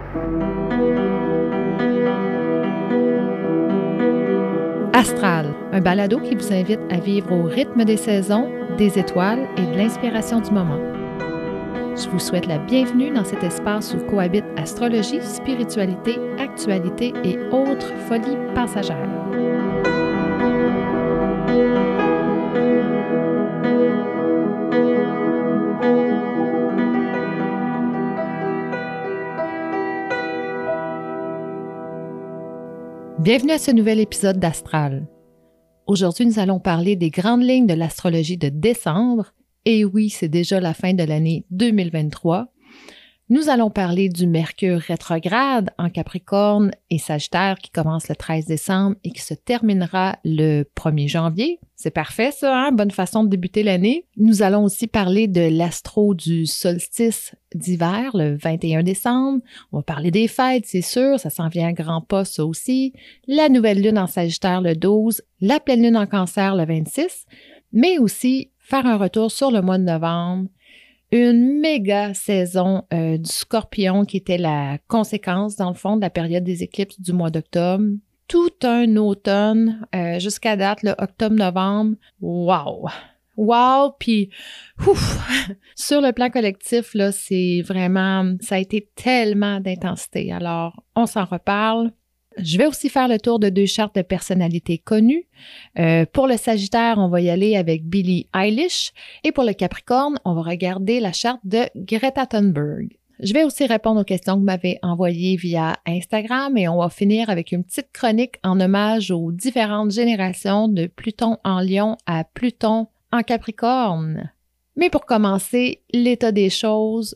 Astral, un balado qui vous invite à vivre au rythme des saisons, des étoiles et de l'inspiration du moment. Je vous souhaite la bienvenue dans cet espace où cohabitent astrologie, spiritualité, actualité et autres folies passagères. Bienvenue à ce nouvel épisode d'Astral. Aujourd'hui, nous allons parler des grandes lignes de l'astrologie de décembre. Et oui, c'est déjà la fin de l'année 2023. Nous allons parler du Mercure rétrograde en Capricorne et Sagittaire qui commence le 13 décembre et qui se terminera le 1er janvier. C'est parfait ça, hein? Bonne façon de débuter l'année. Nous allons aussi parler de l'astro du solstice d'hiver le 21 décembre. On va parler des fêtes, c'est sûr, ça s'en vient à grands pas ça aussi. La nouvelle lune en Sagittaire le 12, la pleine lune en Cancer le 26, mais aussi faire un retour sur le mois de novembre. Une méga saison du Scorpion qui était la conséquence, dans le fond, de la période des éclipses du mois d'octobre. Tout un automne, jusqu'à date, là, octobre-novembre. Wow! Wow! Puis, sur le plan collectif, là, c'est vraiment, ça a été tellement d'intensité. Alors, on s'en reparle. Je vais aussi faire le tour de 2 chartes de personnalités connues. Pour le Sagittaire, on va y aller avec Billie Eilish. Et pour le Capricorne, on va regarder la charte de Greta Thunberg. Je vais aussi répondre aux questions que vous m'avez envoyées via Instagram et on va finir avec une petite chronique en hommage aux différentes générations de Pluton en Lion à Pluton en Capricorne. Mais pour commencer, l'état des choses.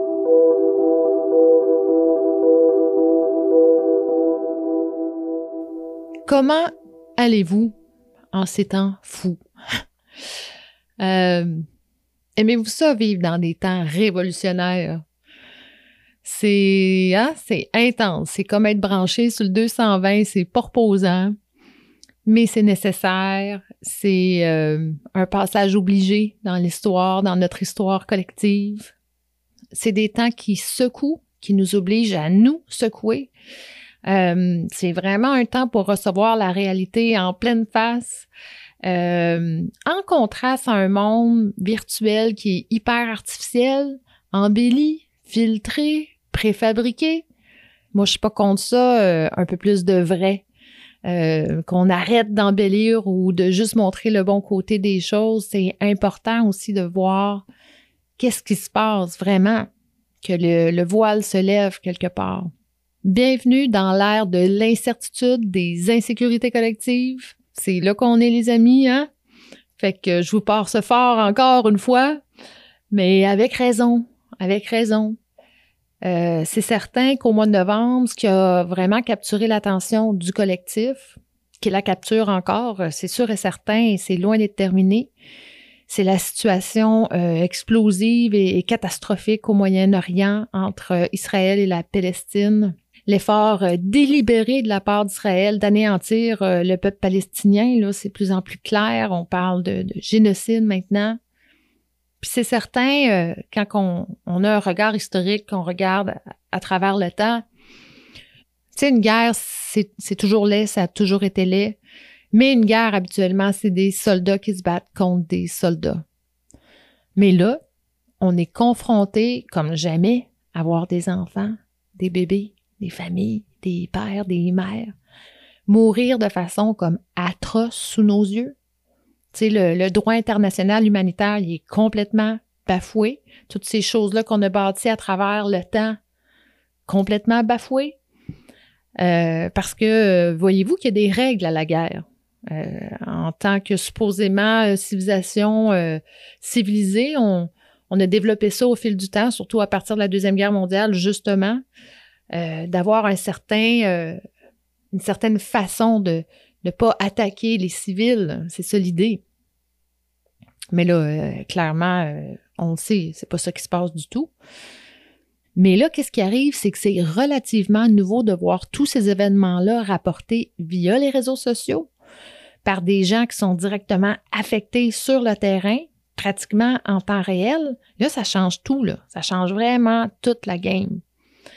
Comment allez-vous en ces temps fous? Aimez-vous ça vivre dans des temps révolutionnaires? C'est intense. C'est comme être branché sur le 220, c'est pas reposant, mais c'est nécessaire. C'est un passage obligé dans l'histoire, dans notre histoire collective. C'est des temps qui secouent, qui nous obligent à nous secouer. C'est vraiment un temps pour recevoir la réalité en pleine face, en contraste à un monde virtuel qui est hyper artificiel, embelli, filtré, préfabriqué. Moi, je suis pas contre ça, un peu plus de vrai, qu'on arrête d'embellir ou de juste montrer le bon côté des choses. C'est important aussi de voir qu'est-ce qui se passe vraiment, que le voile se lève quelque part. Bienvenue dans l'ère de l'incertitude, des insécurités collectives. C'est là qu'on est, les amis, hein? Fait que je vous pars ce fort encore une fois, mais avec raison, avec raison. C'est certain qu'au mois de novembre, ce qui a vraiment capturé l'attention du collectif, qui la capture encore, c'est sûr et certain, et c'est loin d'être terminé, c'est la situation explosive et catastrophique au Moyen-Orient entre Israël et la Palestine. L'effort délibéré de la part d'Israël d'anéantir le peuple palestinien, là, c'est de plus en plus clair. On parle de génocide maintenant. Puis c'est certain, quand on a un regard historique, qu'on regarde à travers le temps, tu sais, une guerre, c'est toujours laid, ça a toujours été laid. Mais une guerre, habituellement, c'est des soldats qui se battent contre des soldats. Mais là, on est confronté, comme jamais, à voir des enfants, des bébés, des familles, des pères, des mères, mourir de façon comme atroce sous nos yeux. Tu sais, le droit international humanitaire, il est complètement bafoué. Toutes ces choses-là qu'on a bâties à travers le temps, complètement bafouées. Parce que, voyez-vous qu'il y a des règles à la guerre. En tant que supposément civilisation civilisée, on a développé ça au fil du temps, surtout à partir de la Deuxième Guerre mondiale, justement. D'avoir une certaine façon de ne pas attaquer les civils. C'est ça l'idée. Mais là, clairement, on le sait, c'est pas ça qui se passe du tout. Mais là, qu'est-ce qui arrive? C'est que c'est relativement nouveau de voir tous ces événements-là rapportés via les réseaux sociaux par des gens qui sont directement affectés sur le terrain, pratiquement en temps réel. Là, ça change tout, là. Ça change vraiment toute la game.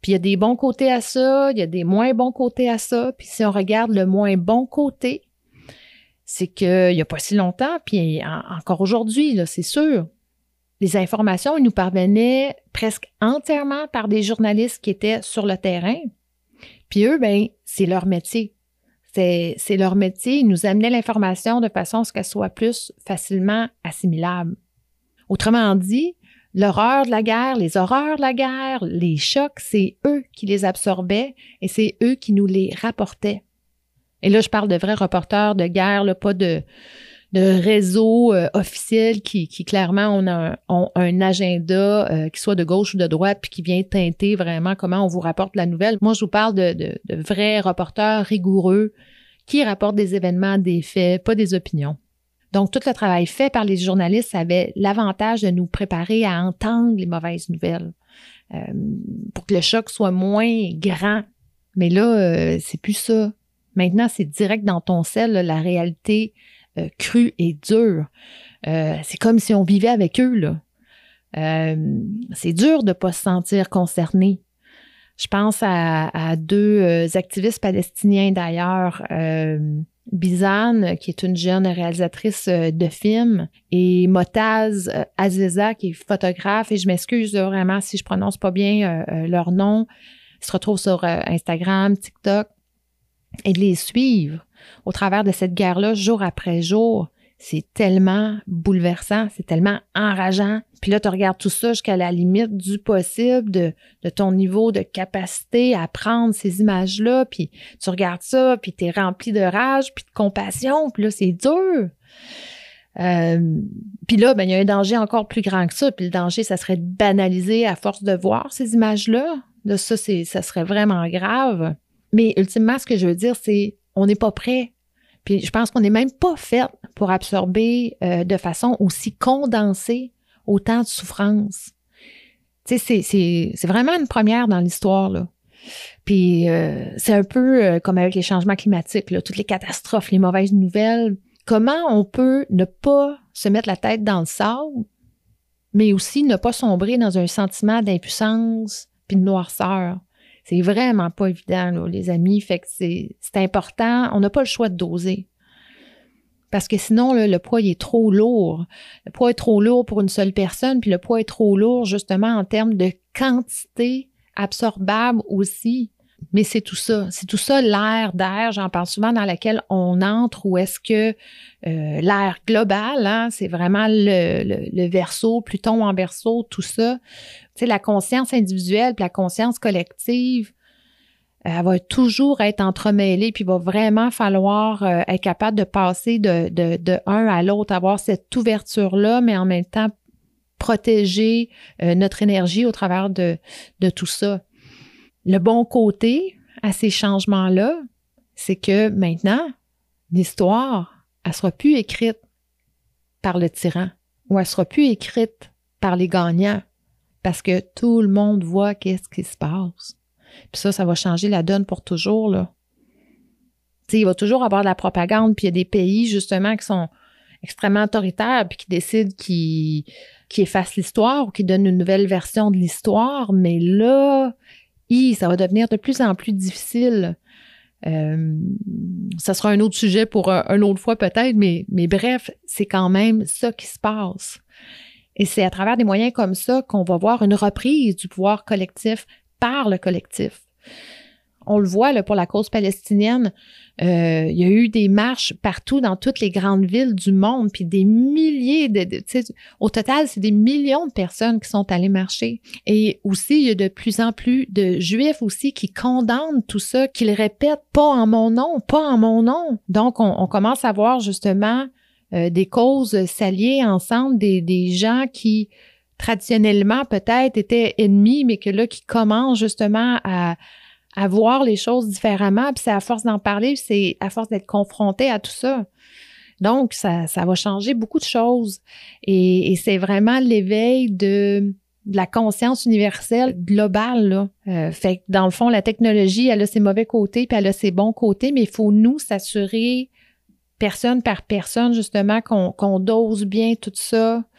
Puis il y a des bons côtés à ça, il y a des moins bons côtés à ça. Puis si on regarde le moins bon côté, c'est qu'il n'y a pas si longtemps, puis encore aujourd'hui, là, c'est sûr, les informations, ils nous parvenaient presque entièrement par des journalistes qui étaient sur le terrain. Puis eux, ben, c'est leur métier. C'est leur métier. Ils nous amenaient l'information de façon à ce qu'elle soit plus facilement assimilable. Autrement dit, l'horreur de la guerre, les horreurs de la guerre, les chocs, c'est eux qui les absorbaient et c'est eux qui nous les rapportaient. Et là, je parle de vrais reporters de guerre, là, pas de réseaux officiels qui clairement ont un agenda qui soit de gauche ou de droite puis qui vient teinter vraiment comment on vous rapporte la nouvelle. Moi, je vous parle de vrais reporters rigoureux qui rapportent des événements, des faits, pas des opinions. Donc, tout le travail fait par les journalistes avait l'avantage de nous préparer à entendre les mauvaises nouvelles pour que le choc soit moins grand. Mais là, c'est plus ça. Maintenant, c'est direct dans ton sel, là, la réalité crue et dure. C'est comme si on vivait avec eux, là. C'est dur de ne pas se sentir concerné. Je pense à deux activistes palestiniens d'ailleurs, Bizane, qui est une jeune réalisatrice de films, et Motaz Aziza, qui est photographe, et je m'excuse vraiment si je prononce pas bien leur nom. Ils se retrouvent sur Instagram, TikTok, et de les suivre au travers de cette guerre-là, jour après jour. C'est tellement bouleversant, c'est tellement enrageant. Puis là, tu regardes tout ça jusqu'à la limite du possible de ton niveau de capacité à prendre ces images-là. Puis tu regardes ça, puis tu es rempli de rage, puis de compassion. Puis là, c'est dur. Puis là, ben, il y a un danger encore plus grand que ça. Puis le danger, ça serait de banaliser à force de voir ces images-là. Là, ça serait vraiment grave. Mais ultimement, ce que je veux dire, c'est on n'est pas prêt. Puis je pense qu'on n'est même pas fait pour absorber de façon aussi condensée autant de souffrance. Tu sais, c'est vraiment une première dans l'histoire, là. Puis c'est un peu comme avec les changements climatiques, là, toutes les catastrophes, les mauvaises nouvelles. Comment on peut ne pas se mettre la tête dans le sable, mais aussi ne pas sombrer dans un sentiment d'impuissance puis de noirceur? C'est vraiment pas évident, là, les amis. Fait que c'est important. On n'a pas le choix de doser. Parce que sinon, là, le poids il est trop lourd. Le poids est trop lourd pour une seule personne, puis le poids est trop lourd justement en termes de quantité absorbable aussi. Mais c'est tout ça. C'est tout ça, l'ère d'air, j'en parle souvent, dans laquelle on entre, ou est-ce que l'ère globale, hein, c'est vraiment le verso, Pluton en verso, tout ça. Tu sais, la conscience individuelle puis la conscience collective, elle va toujours être entremêlée, puis il va vraiment falloir être capable de passer de un à l'autre, avoir cette ouverture-là, mais en même temps protéger notre énergie au travers de tout ça. Le bon côté à ces changements-là, c'est que maintenant, l'histoire, elle sera plus écrite par le tyran ou elle sera plus écrite par les gagnants parce que tout le monde voit qu'est-ce qui se passe. Puis ça va changer la donne pour toujours, là. Tu sais, il va toujours avoir de la propagande, puis il y a des pays, justement, qui sont extrêmement autoritaires, puis qui décident qui effacent l'histoire ou qui donnent une nouvelle version de l'histoire, mais là, ça va devenir de plus en plus difficile. Ça sera un autre sujet pour une autre fois peut-être, mais bref, c'est quand même ça qui se passe. Et c'est à travers des moyens comme ça qu'on va voir une reprise du pouvoir collectif par le collectif. On le voit là, pour la cause palestinienne, il y a eu des marches partout dans toutes les grandes villes du monde, puis des milliers au total, c'est des millions de personnes qui sont allées marcher. Et aussi, il y a de plus en plus de Juifs aussi qui condamnent tout ça, qui le répètent « pas en mon nom, pas en mon nom ». Donc, on commence à voir justement des causes s'allier ensemble, des gens qui traditionnellement peut-être étaient ennemis, mais que là, qui commencent justement à voir les choses différemment, puis c'est à force d'en parler, c'est à force d'être confronté à tout ça. Donc, ça va changer beaucoup de choses. Et c'est vraiment l'éveil de la conscience universelle globale, là. Fait que dans le fond, la technologie, elle a ses mauvais côtés, puis elle a ses bons côtés, mais il faut nous s'assurer, personne par personne, justement, qu'on dose bien tout ça,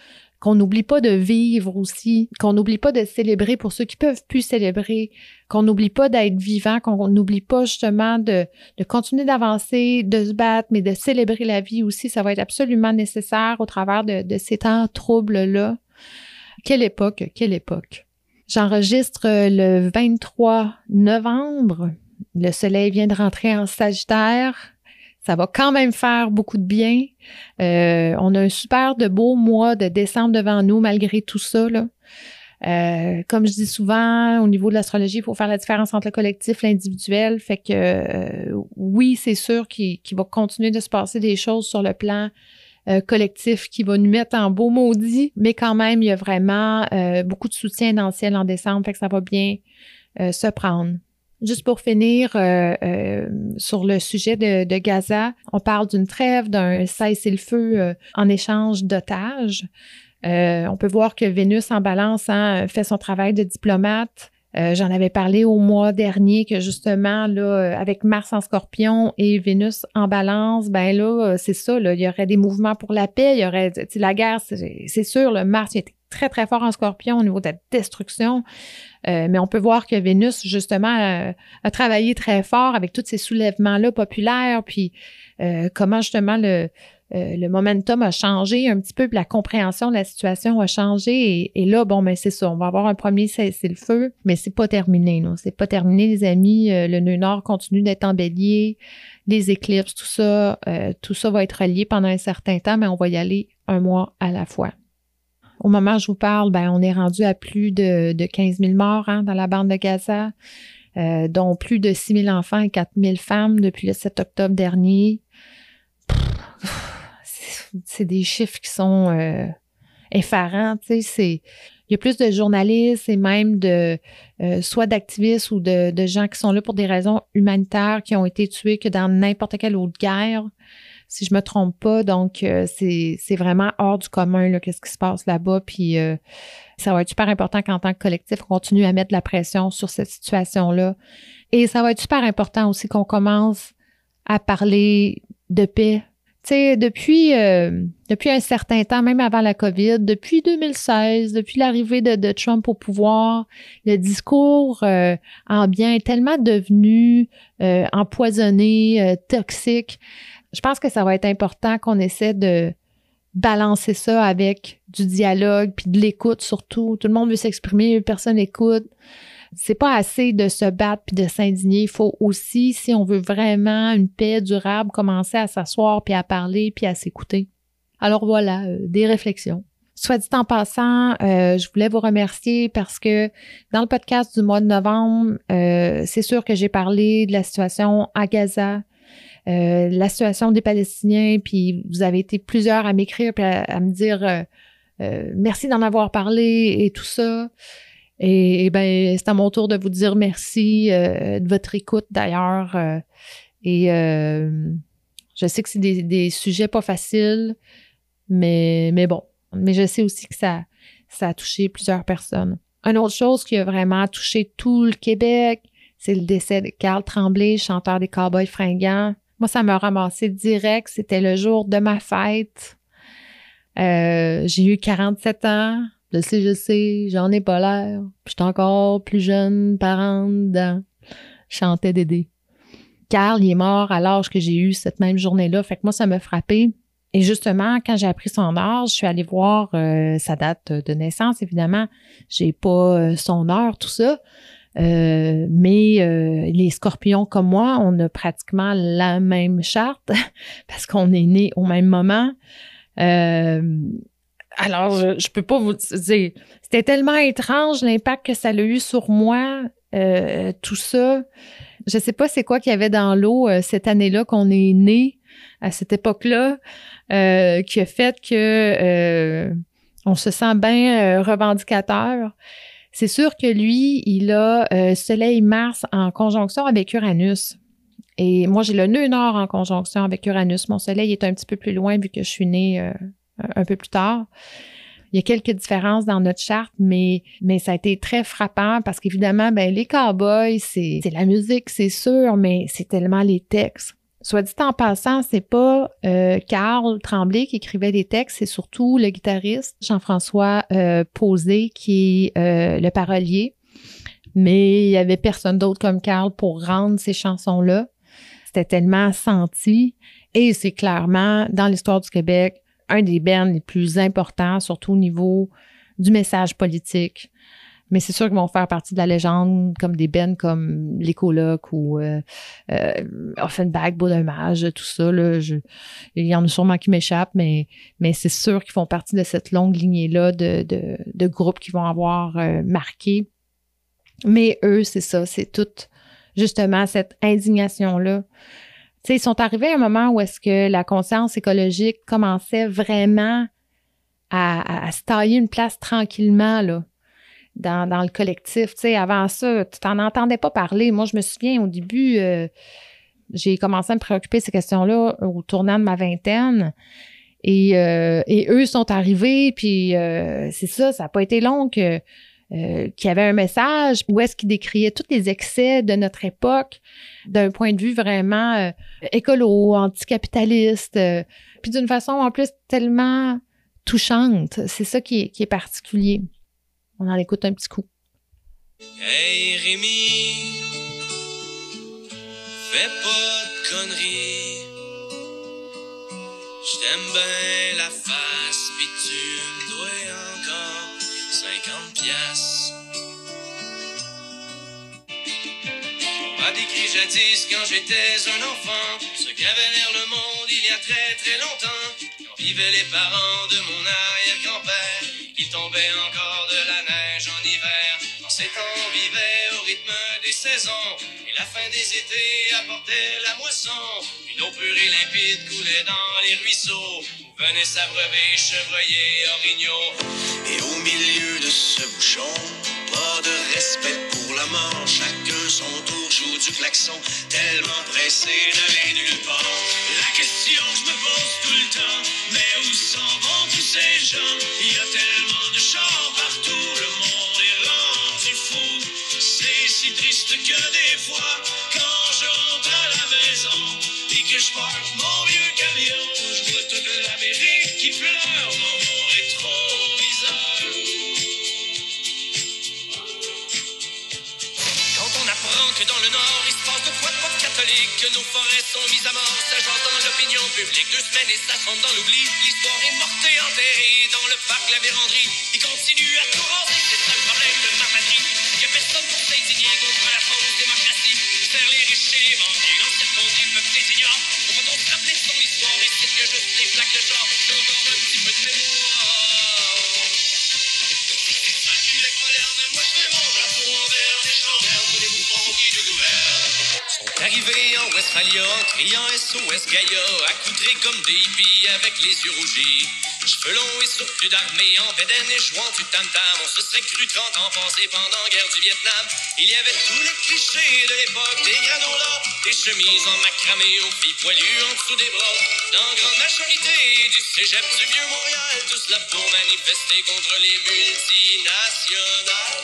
qu'on n'oublie pas de vivre aussi, qu'on n'oublie pas de célébrer pour ceux qui peuvent plus célébrer, qu'on n'oublie pas d'être vivant, qu'on n'oublie pas justement de continuer d'avancer, de se battre, mais de célébrer la vie aussi. Ça va être absolument nécessaire au travers de ces temps troubles-là. Quelle époque, quelle époque. J'enregistre le 23 novembre. Le soleil vient de rentrer en Sagittaire. Ça va quand même faire beaucoup de bien. On a un super de beau mois de décembre devant nous, malgré tout ça, là. Comme je dis souvent, au niveau de l'astrologie, il faut faire la différence entre le collectif et l'individuel. Fait que oui, c'est sûr qu'il va continuer de se passer des choses sur le plan collectif qui va nous mettre en beau maudit, mais quand même, il y a vraiment beaucoup de soutien dans le ciel en décembre, fait que ça va bien se prendre. Juste pour finir, sur le sujet de Gaza, on parle d'une trêve, d'un cessez-le-feu en échange d'otages. On peut voir que Vénus en balance fait son travail de diplomate. J'en avais parlé au mois dernier que justement, là, avec Mars en Scorpion et Vénus en balance, ben là, c'est ça, là, il y aurait des mouvements pour la paix, il y aurait, la guerre, c'est sûr, le Mars, il était très, très fort en Scorpion au niveau de la destruction. Mais on peut voir que Vénus, justement, a travaillé très fort avec tous ces soulèvements-là populaires, puis comment justement le momentum a changé un petit peu, puis la compréhension de la situation a changé. Et là, bon, ben c'est ça, on va avoir un premier cessez-le-feu, mais c'est pas terminé, non, c'est pas terminé, les amis. Le nœud nord continue d'être en bélier, les éclipses, tout ça va être relié pendant un certain temps, mais on va y aller un mois à la fois. Au moment où je vous parle, ben on est rendu à plus de 15 000 morts dans la bande de Gaza, dont plus de 6 000 enfants et 4 000 femmes depuis le 7 octobre dernier. C'est des chiffres qui sont effarants. Tu sais, il y a plus de journalistes et même soit d'activistes ou de gens qui sont là pour des raisons humanitaires qui ont été tués que dans n'importe quelle autre guerre, si je me trompe pas. Donc, c'est vraiment hors du commun, là, qu'est-ce qui se passe là-bas. Puis, ça va être super important qu'en tant que collectif, on continue à mettre de la pression sur cette situation-là. Et ça va être super important aussi qu'on commence à parler de paix. Tu sais, depuis un certain temps, même avant la COVID, depuis 2016, depuis l'arrivée de Trump au pouvoir, le discours ambiant est tellement devenu empoisonné, toxique. Je pense que ça va être important qu'on essaie de balancer ça avec du dialogue puis de l'écoute surtout. Tout le monde veut s'exprimer, personne n'écoute. C'est pas assez de se battre puis de s'indigner. Il faut aussi, si on veut vraiment une paix durable, commencer à s'asseoir puis à parler puis à s'écouter. Alors voilà, des réflexions. Soit dit en passant, je voulais vous remercier parce que dans le podcast du mois de novembre, c'est sûr que j'ai parlé de la situation à Gaza, la situation des Palestiniens, puis vous avez été plusieurs à m'écrire puis à me dire merci d'en avoir parlé et tout ça. Et ben c'est à mon tour de vous dire merci de votre écoute d'ailleurs. Je sais que c'est des sujets pas faciles, mais bon. Mais je sais aussi que ça a touché plusieurs personnes. Une autre chose qui a vraiment touché tout le Québec, c'est le décès de Carl Tremblay, chanteur des Cowboys Fringants. Moi, ça m'a ramassé direct. C'était le jour de ma fête. J'ai eu 47 ans. Je sais, j'en ai pas l'air. Puis j'étais encore plus jeune, parente dedans. Je chantais Dédé. Carl, il est mort à l'âge que j'ai eu cette même journée-là. Fait que moi, ça m'a frappé. Et justement, quand j'ai appris son âge, je suis allée voir sa date de naissance, évidemment. J'ai pas son heure, tout ça. Mais les scorpions comme moi, on a pratiquement la même charte parce qu'on est nés au même moment. Alors, je peux pas vous dire. C'était tellement étrange l'impact que ça a eu sur moi, tout ça. Je sais pas c'est quoi qu'il y avait dans l'eau cette année-là qu'on est né à cette époque-là, qui a fait que on se sent bien revendicateur. C'est sûr que lui, il a Soleil-Mars en conjonction avec Uranus. Et moi, j'ai le nœud nord en conjonction avec Uranus. Mon Soleil est un petit peu plus loin vu que je suis née un peu plus tard. Il y a quelques différences dans notre charte, mais ça a été très frappant parce qu'évidemment, ben les cowboys, c'est la musique, c'est sûr, mais c'est tellement les textes. Soit dit en passant, c'est pas Carl Tremblay qui écrivait les textes, c'est surtout le guitariste Jean-François Posé qui est le parolier. Mais il y avait personne d'autre comme Carl pour rendre ces chansons-là. C'était tellement senti. Et c'est clairement, dans l'histoire du Québec, un des bands les plus importants, surtout au niveau du message politique. Mais c'est sûr qu'ils vont faire partie de la légende, comme des bands comme Les Colocs ou Offenbach, Beau Dommage, tout ça. Là, il y en a sûrement qui m'échappent, mais c'est sûr qu'ils font partie de cette longue lignée-là de groupes qui vont avoir marqué. Mais eux, c'est ça, c'est tout justement cette indignation-là. Tu sais, ils sont arrivés à un moment où est-ce que la conscience écologique commençait vraiment à se tailler une place tranquillement, là. Dans le collectif. Tu sais, avant ça, tu t'en entendais pas parler. Moi, je me souviens, au début, j'ai commencé à me préoccuper de ces questions-là au tournant de ma vingtaine. Et eux sont arrivés, puis c'est ça n'a pas été long qu'il y avait un message où est-ce qu'ils décriaient tous les excès de notre époque d'un point de vue vraiment écolo, anticapitaliste, puis d'une façon en plus tellement touchante. C'est ça qui est particulier. On en écoute un petit coup. Hey Rémi, fais pas de conneries. J't'aime bien la face, pis tu me dois encore 50 piastres. On m'a décrit jadis quand j'étais un enfant ce qu'avait l'air le monde il y a très très longtemps, quand vivaient les parents de mon arrière-grand-père, qu'il tombait encore de la neige en hiver. Dans ces temps, on vivait au rythme des saisons, et la fin des étés apportait la moisson. Une eau pure et limpide coulait dans les ruisseaux, où venaient s'abreuver chevreuils, orignaux. Et au milieu de ce bouchon, pas de respect pour la mort, chacun son tour joue du klaxon, tellement pressé d'aller nulle part. La question que je me pose tout le temps, mais où s'en vont tous ces gens? Il y a tellement de chars partout, le monde est rendu fou. C'est si triste que des fois, quand je rentre à la maison et que je parque mon vieux camion, je vois toute l'Amérique qui pleure dans mon rétroviseur. Quand on apprend que dans le Nord, il se passe de quoi de pas catholique, que nos forêts sont mises à mort, ça joue dans l'opinion publique. 2 semaines et ça tombe dans l'oubli. L'histoire est morte et enterrée dans le parc La Vérandrie. Il continue à tout raser, c'est ça le problème de ma patrie. Y'a personne pour s'indigner contre la fausse démocratie. Faire les riches et les bandits, l'ancien fondé, peuple des ignorants. On va donc se rappeler de son histoire et c'est que juste les plaques de genre. J'ai encore un petit peu de mémoire. C'est ça le Québec moderne, moi je fais mon drapeau envers les gens verts, tous les bouffons qui nous gouvernent. Sont arrivés en Westphalia en criant SOS Gaïa, accoutrés comme des hippies avec les yeux rougis. Cheveux longs et surplus d'armée en bédaine et jouant du tam-tam. On se serait cru 30 ans passés pendant la guerre du Vietnam. Il y avait tous les clichés de l'époque, des granolas, des chemises en macramé aux filles poilues en dessous des bras. Dans grande majorité du cégep du Vieux-Montréal, tous là pour manifester contre les multinationales.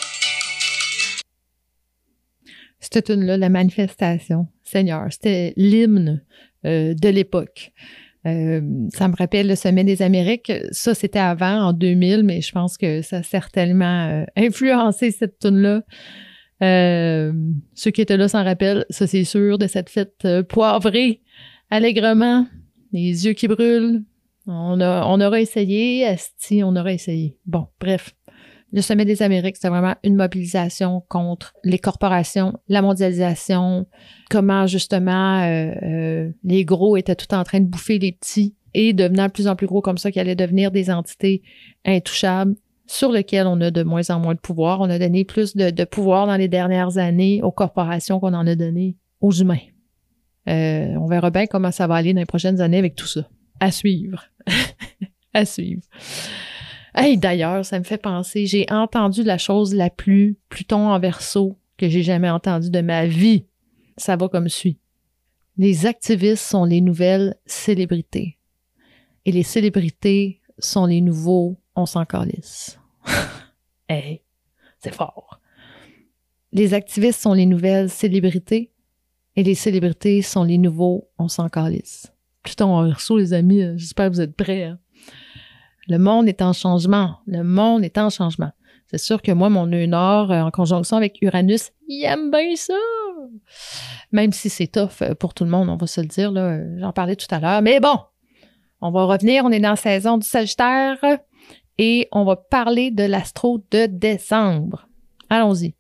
Cette tune-là, la manifestation, Seigneur, c'était l'hymne de l'époque. Ça me rappelle le Sommet des Amériques. Ça, c'était avant, en 2000, mais je pense que ça a certainement influencé cette tune-là. Ceux qui étaient là s'en rappellent, ça c'est sûr, de cette fête poivrée, allègrement, les yeux qui brûlent. On aura essayé, asti, on aura essayé. Bon, bref. Le Sommet des Amériques, c'était vraiment une mobilisation contre les corporations, la mondialisation, comment justement les gros étaient tout en train de bouffer les petits et devenant de plus en plus gros comme ça, qui allaient devenir des entités intouchables sur lesquelles on a de moins en moins de pouvoir. On a donné plus de pouvoir dans les dernières années aux corporations qu'on en a donné aux humains. On verra bien comment ça va aller dans les prochaines années avec tout ça. À suivre. À suivre. Hey, d'ailleurs, ça me fait penser, j'ai entendu la chose la plus Pluton en Verseau que j'ai jamais entendue de ma vie. Ça va comme suit. Les activistes sont les nouvelles célébrités. Et les célébrités sont les nouveaux on s'en calisse. Hey, c'est fort. Les activistes sont les nouvelles célébrités Et les célébrités sont les nouveaux, on s'en calisse. Putain, on reçoit les amis, j'espère que vous êtes prêts. Hein? Le monde est en changement. Le monde est en changement. C'est sûr que moi, mon nœud nord, en conjonction avec Uranus, il aime bien ça. Même si c'est tough pour tout le monde, on va se le dire. Là, j'en parlais tout à l'heure. Mais bon, on va revenir. On est dans la saison du Sagittaire et on va parler de l'astro de décembre. Allons-y.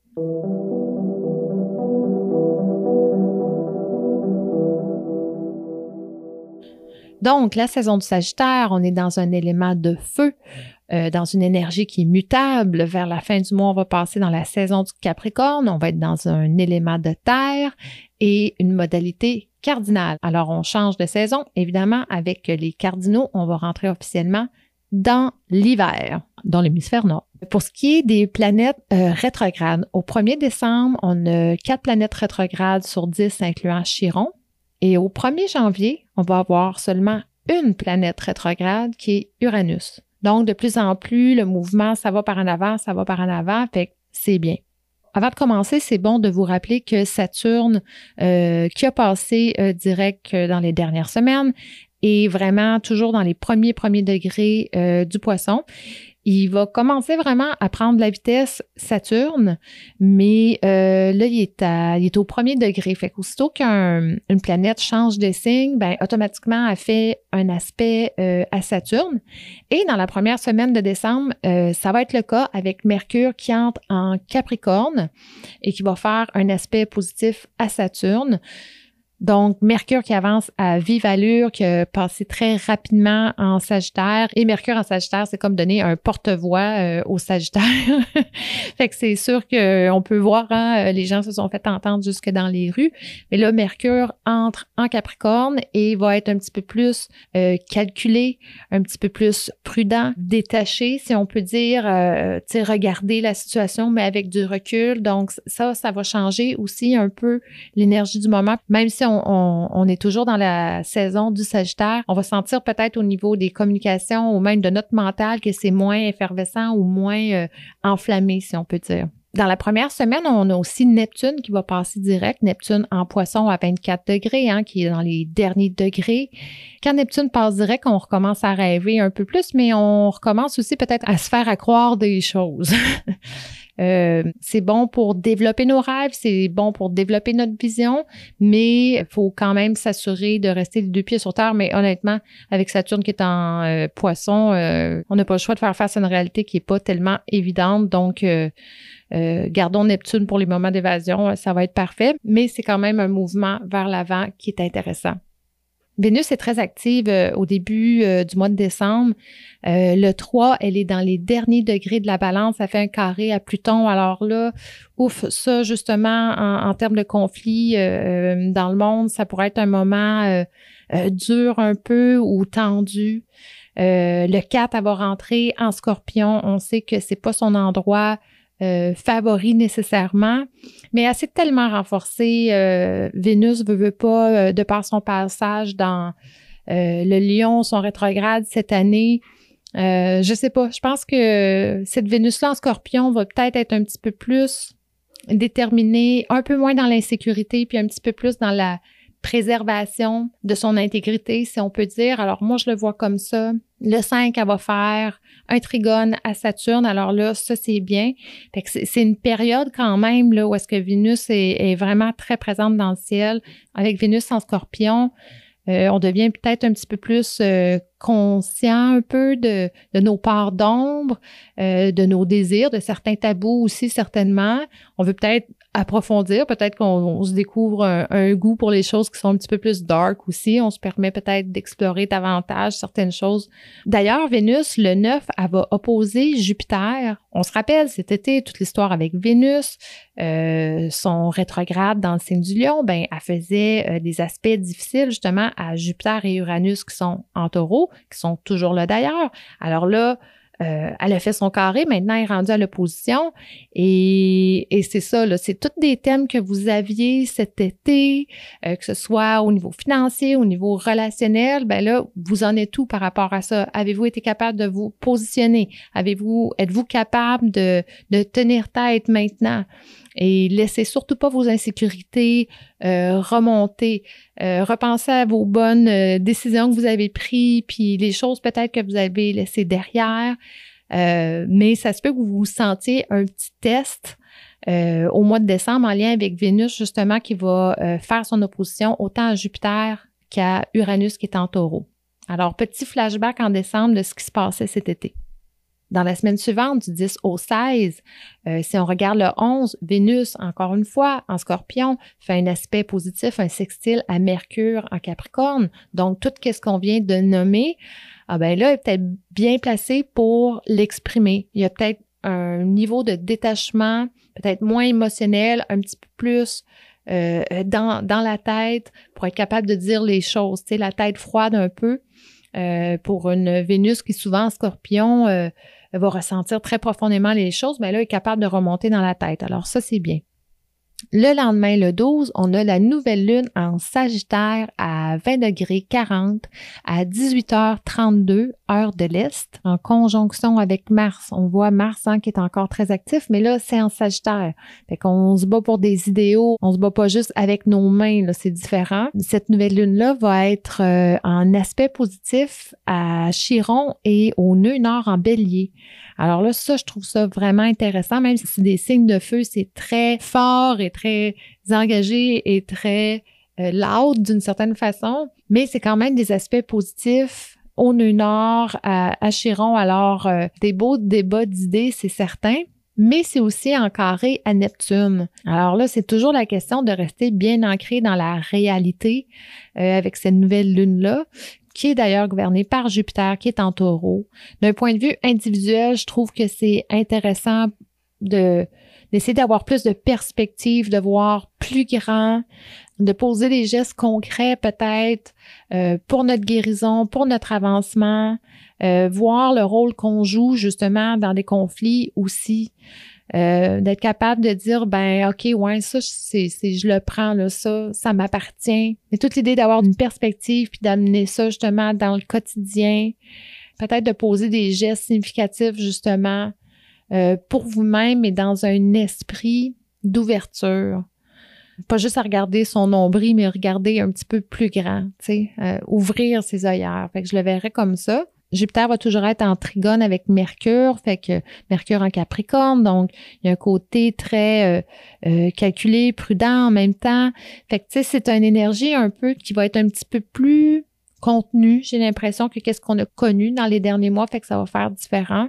Donc, la saison du Sagittaire, on est dans un élément de feu, dans une énergie qui est mutable. Vers la fin du mois, on va passer dans la saison du Capricorne. On va être dans un élément de terre et une modalité cardinale. Alors, on change de saison. Évidemment, avec les cardinaux, on va rentrer officiellement dans l'hiver, dans l'hémisphère nord. Pour ce qui est des planètes rétrogrades, au 1er décembre, on a 4 planètes rétrogrades sur 10, incluant Chiron. Et au 1er janvier, on va avoir seulement une planète rétrograde qui est Uranus. Donc, de plus en plus, le mouvement, ça va par en avant, fait que c'est bien. Avant de commencer, c'est bon de vous rappeler que Saturne, qui a passé direct dans les dernières semaines, est vraiment toujours dans les premiers degrés du Poisson. Il va commencer vraiment à prendre la vitesse Saturne, mais là, il est au 1er degré. Fait qu'aussitôt qu'une planète change de signe, ben automatiquement, elle fait un aspect à Saturne. Et dans la première semaine de décembre, ça va être le cas avec Mercure qui entre en Capricorne et qui va faire un aspect positif à Saturne. Donc, Mercure qui avance à vive allure, qui a passé très rapidement en Sagittaire. Et Mercure en Sagittaire, c'est comme donner un porte-voix au Sagittaire. Fait que c'est sûr qu'on peut voir, hein, les gens se sont fait entendre jusque dans les rues. Mais là, Mercure entre en Capricorne et va être un petit peu plus calculé, un petit peu plus prudent, détaché, si on peut dire, regarder la situation, mais avec du recul. Donc, ça va changer aussi un peu l'énergie du moment, même si on est toujours dans la saison du Sagittaire, on va sentir peut-être au niveau des communications ou même de notre mental que c'est moins effervescent ou moins enflammé, si on peut dire. Dans la première semaine, on a aussi Neptune qui va passer direct. Neptune en Poisson à 24 degrés, hein, qui est dans les derniers degrés. Quand Neptune passe direct, on recommence à rêver un peu plus, mais on recommence aussi peut-être à se faire accroire des choses. C'est bon pour développer nos rêves, c'est bon pour développer notre vision, mais il faut quand même s'assurer de rester les 2 pieds sur terre. Mais honnêtement, avec Saturne qui est en Poisson, on n'a pas le choix de faire face à une réalité qui n'est pas tellement évidente. Donc, gardons Neptune pour les moments d'évasion, ça va être parfait, mais c'est quand même un mouvement vers l'avant qui est intéressant. Vénus est très active au début du mois de décembre. Le 3, elle est dans les derniers degrés de la balance. Ça fait un carré à Pluton. Alors là, ça justement, en termes de conflit dans le monde, ça pourrait être un moment dur un peu ou tendu. Le 4, elle va rentrer en Scorpion. On sait que c'est pas son endroit favori nécessairement, mais elle s'est tellement renforcée. Vénus veut pas, de par son passage dans le Lion, son rétrograde cette année. Je sais pas, je pense que cette Vénus-là en Scorpion va peut-être être un petit peu plus déterminée, un peu moins dans l'insécurité, puis un petit peu plus dans la préservation de son intégrité, si on peut dire. Alors moi, je le vois comme ça. Le 5, elle va faire un trigone à Saturne. Alors là, ça, c'est bien. Fait que c'est une période quand même là où est-ce que Vénus est vraiment très présente dans le ciel. Avec Vénus en Scorpion, on devient peut-être un petit peu plus conscient un peu de nos parts d'ombre, de nos désirs, de certains tabous aussi certainement. On veut peut-être approfondir, peut-être qu'on se découvre un goût pour les choses qui sont un petit peu plus dark aussi. On se permet peut-être d'explorer davantage certaines choses. D'ailleurs, Vénus, le 9, elle va opposer Jupiter. On se rappelle cet été, toute l'histoire avec Vénus, son rétrograde dans le signe du Lion, ben, elle faisait des aspects difficiles justement à Jupiter et Uranus qui sont en Taureau, qui sont toujours là d'ailleurs. Alors là, elle a fait son carré, maintenant elle est rendue à l'opposition et Et c'est ça, là, c'est tous des thèmes que vous aviez cet été, que ce soit au niveau financier, au niveau relationnel, ben là, vous en êtes où par rapport à ça? Avez-vous été capable de vous positionner? Êtes-vous capable de tenir tête maintenant? Et laissez surtout pas vos insécurités remonter. Repensez à vos bonnes décisions que vous avez prises, puis les choses peut-être que vous avez laissées derrière. Mais ça se peut que vous vous sentiez un petit test au mois de décembre en lien avec Vénus, justement, qui va faire son opposition autant à Jupiter qu'à Uranus qui est en Taureau. Alors, petit flashback en décembre de ce qui se passait cet été. Dans la semaine suivante, du 10 au 16, si on regarde le 11, Vénus, encore une fois, en Scorpion, fait un aspect positif, un sextile à Mercure en Capricorne. Donc, tout ce qu'on vient de nommer, là, est peut-être bien placé pour l'exprimer. Il y a peut-être un niveau de détachement, peut-être moins émotionnel, un petit peu plus dans la tête pour être capable de dire les choses. Tu sais, la tête froide un peu. Pour une Vénus qui, souvent en Scorpion, va ressentir très profondément les choses, mais là, est capable de remonter dans la tête. Alors ça, c'est bien. Le lendemain, le 12, on a la nouvelle lune en Sagittaire à 20 degrés 40 à 18h32, heure de l'Est, en conjonction avec Mars. On voit Mars qui est encore très actif, mais là, c'est en Sagittaire. Fait qu'on se bat pour des idéaux, on se bat pas juste avec nos mains, là, c'est différent. Cette nouvelle lune-là va être en aspect positif à Chiron et au nœud nord en Bélier. Alors là, ça, je trouve ça vraiment intéressant, même si c'est des signes de feu, c'est très fort et très engagé et très loud d'une certaine façon, mais c'est quand même des aspects positifs au nœud nord, à Chiron. Alors, des beaux débats d'idées, c'est certain, mais c'est aussi en carré à Neptune. Alors là, c'est toujours la question de rester bien ancré dans la réalité avec cette nouvelle lune-là, qui est d'ailleurs gouverné par Jupiter, qui est en Taureau. D'un point de vue individuel, je trouve que c'est intéressant d'essayer d'avoir plus de perspective, de voir plus grand, de poser des gestes concrets peut-être pour notre guérison, pour notre avancement, voir le rôle qu'on joue justement dans des conflits aussi. D'être capable de dire, OK, ouais, ça, je le prends, là, ça m'appartient. Mais toute l'idée d'avoir une perspective puis d'amener ça, justement, dans le quotidien. Peut-être de poser des gestes significatifs, justement, pour vous-même, mais dans un esprit d'ouverture. Pas juste à regarder son nombril, mais regarder un petit peu plus grand, tu sais, ouvrir ses œillères. Fait que je le verrais comme ça. Jupiter va toujours être en trigone avec Mercure, fait que Mercure en Capricorne, donc il y a un côté très calculé, prudent en même temps. Fait que tu sais, c'est une énergie un peu qui va être un petit peu plus contenue, j'ai l'impression, que qu'est-ce qu'on a connu dans les derniers mois, fait que ça va faire différent.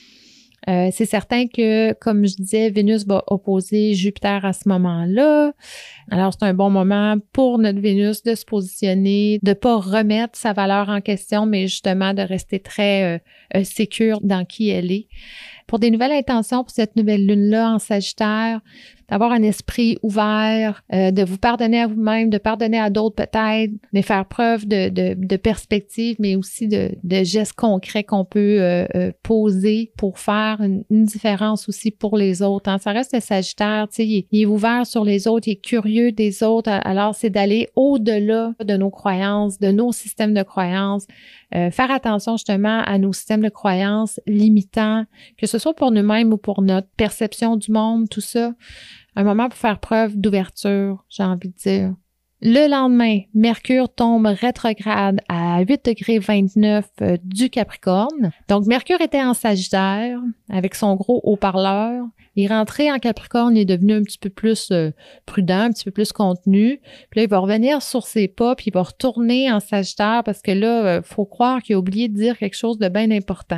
C'est certain que, comme je disais, Vénus va opposer Jupiter à ce moment-là. Alors, c'est un bon moment pour notre Vénus de se positionner, de pas remettre sa valeur en question, mais justement de rester très sécure dans qui elle est. Pour des nouvelles intentions pour cette nouvelle lune-là en Sagittaire, d'avoir un esprit ouvert, de vous pardonner à vous-même, de pardonner à d'autres peut-être, de faire preuve de perspective, mais aussi de gestes concrets qu'on peut poser pour faire une différence aussi pour les autres. Hein. Ça reste le Sagittaire, tu sais, il est ouvert sur les autres, il est curieux des autres, alors c'est d'aller au-delà de nos croyances, de nos systèmes de croyances, faire attention justement à nos systèmes de croyances limitants, que ce soit pour nous-mêmes ou pour notre perception du monde, tout ça. Un moment pour faire preuve d'ouverture, j'ai envie de dire. Le lendemain, Mercure tombe rétrograde à 8 degrés 29 du Capricorne. Donc, Mercure était en Sagittaire avec son gros haut-parleur. Il est rentré en Capricorne, il est devenu un petit peu plus prudent, un petit peu plus contenu. Puis là, il va revenir sur ses pas, puis il va retourner en Sagittaire parce que là, faut croire qu'il a oublié de dire quelque chose de bien important.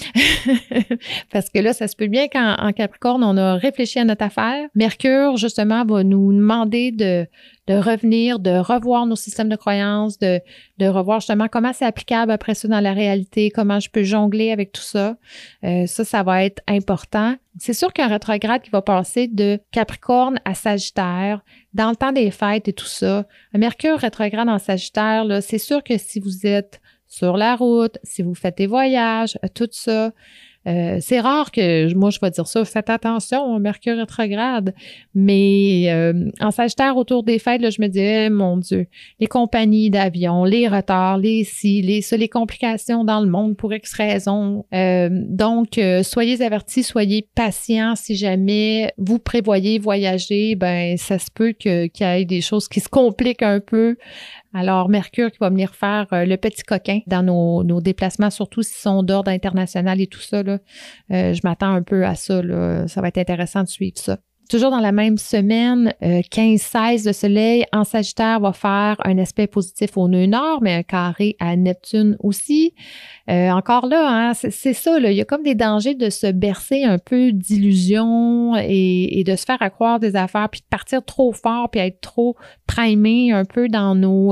Parce que là, ça se peut bien qu'en Capricorne, on a réfléchi à notre affaire. Mercure, justement, va nous demander de revenir, de revoir nos systèmes de croyances, de revoir justement comment c'est applicable après ça dans la réalité, comment je peux jongler avec tout ça. Ça va être important. C'est sûr qu'un rétrograde qui va passer de Capricorne à Sagittaire, dans le temps des fêtes et tout ça, un Mercure rétrograde en Sagittaire, là, c'est sûr que si vous êtes sur la route, si vous faites des voyages, tout ça, C'est rare que, moi, je vais dire ça, faites attention, Mercure rétrograde. Mais en Sagittaire, autour des fêtes, là, je me disais, mon Dieu, les compagnies d'avions, les retards, les les complications dans le monde pour X raisons. Donc, soyez avertis, soyez patients. Si jamais vous prévoyez voyager, ben ça se peut qu'il y ait des choses qui se compliquent un peu. Alors, Mercure qui va venir faire le petit coquin dans nos déplacements, surtout s'ils sont d'ordre international et tout ça, là. Je m'attends un peu à ça, là. Ça va être intéressant de suivre ça. Toujours dans la même semaine, 15-16, le Soleil en Sagittaire va faire un aspect positif au nœud nord, mais un carré à Neptune aussi. Encore là, hein, c'est ça, là, il y a comme des dangers de se bercer un peu d'illusions et de se faire accroire des affaires, puis de partir trop fort, puis être trop primé un peu dans nos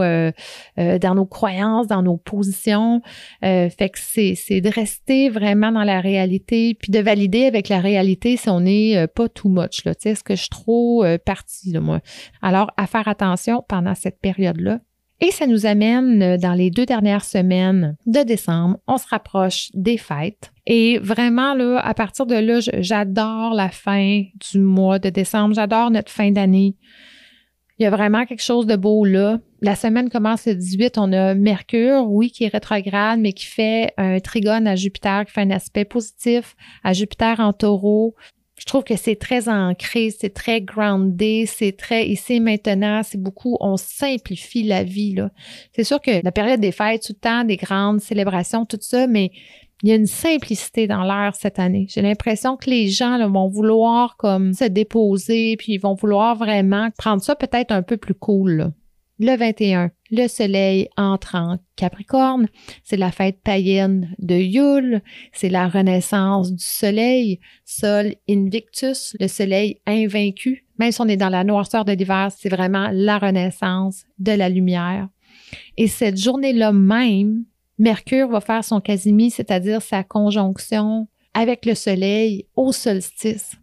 croyances, dans nos positions. Fait que c'est de rester vraiment dans la réalité, puis de valider avec la réalité si on n'est pas too much, là. Tu sais, est-ce que je suis trop partie, là, moi? Alors, à faire attention pendant cette période-là. Et ça nous amène dans les 2 dernières semaines de décembre. On se rapproche des fêtes. Et vraiment, là, à partir de là, j'adore la fin du mois de décembre. J'adore notre fin d'année. Il y a vraiment quelque chose de beau là. La semaine commence le 18. On a Mercure, oui, qui est rétrograde, mais qui fait un trigone à Jupiter, qui fait un aspect positif à Jupiter en Taureau. Je trouve que c'est très ancré, c'est très groundé, c'est très ici et maintenant, c'est beaucoup, on simplifie la vie, là. C'est sûr que la période des fêtes, tout le temps, des grandes célébrations, tout ça, mais il y a une simplicité dans l'air cette année. J'ai l'impression que les gens là, vont vouloir comme se déposer, puis ils vont vouloir vraiment prendre ça peut-être un peu plus cool, là. Le 21, le Soleil entre en Capricorne. C'est la fête païenne de Yule. C'est la renaissance du Soleil. Sol Invictus, le Soleil invaincu. Même si on est dans la noirceur de l'hiver, c'est vraiment la renaissance de la lumière. Et cette journée-là même, Mercure va faire son quasimi, c'est-à-dire sa conjonction avec le Soleil au solstice.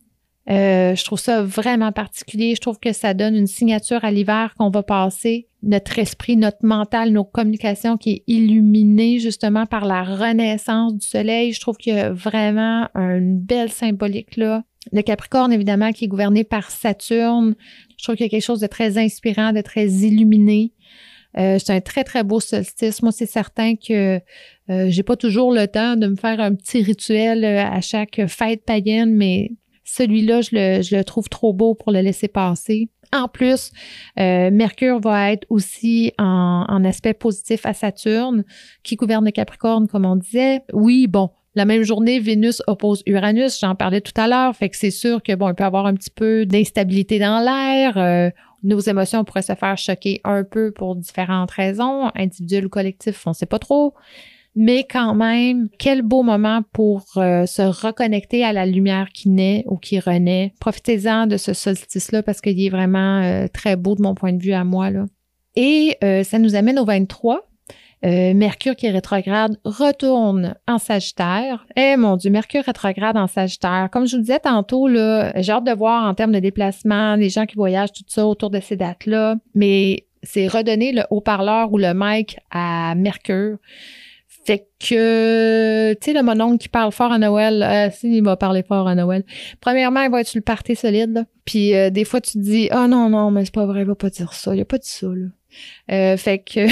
Je trouve ça vraiment particulier. Je trouve que ça donne une signature à l'hiver qu'on va passer. Notre esprit, notre mental, nos communications qui est illuminé justement par la renaissance du Soleil. Je trouve qu'il y a vraiment une belle symbolique là. Le Capricorne, évidemment, qui est gouverné par Saturne. Je trouve qu'il y a quelque chose de très inspirant, de très illuminé. C'est un très, très beau solstice. Moi, c'est certain que j'ai pas toujours le temps de me faire un petit rituel à chaque fête païenne, mais celui-là, je le trouve trop beau pour le laisser passer. En plus, Mercure va être aussi en aspect positif à Saturne, qui gouverne le Capricorne, comme on disait. Oui, bon, la même journée, Vénus oppose Uranus, j'en parlais tout à l'heure, fait que c'est sûr que bon, il peut y avoir un petit peu d'instabilité dans l'air. Nos émotions pourraient se faire choquer un peu pour différentes raisons, individuelles ou collectives, on ne sait pas trop. Mais quand même, quel beau moment pour se reconnecter à la lumière qui naît ou qui renaît. Profitez-en de ce solstice-là parce qu'il est vraiment très beau de mon point de vue à moi, là. Et ça nous amène au 23. Mercure qui est rétrograde retourne en Sagittaire. Eh mon Dieu, Mercure rétrograde en Sagittaire. Comme je vous le disais tantôt, là, j'ai hâte de voir en termes de déplacement, les gens qui voyagent, tout ça autour de ces dates-là. Mais c'est redonner le haut-parleur ou le mic à Mercure. Fait que, tu sais, le mononcle qui parle fort à Noël, il va parler fort à Noël. Premièrement, il va être sur le party solide, là. Puis des fois, tu te dis, ah non, mais c'est pas vrai, il va pas dire ça. Il a pas dit ça, là. Fait que,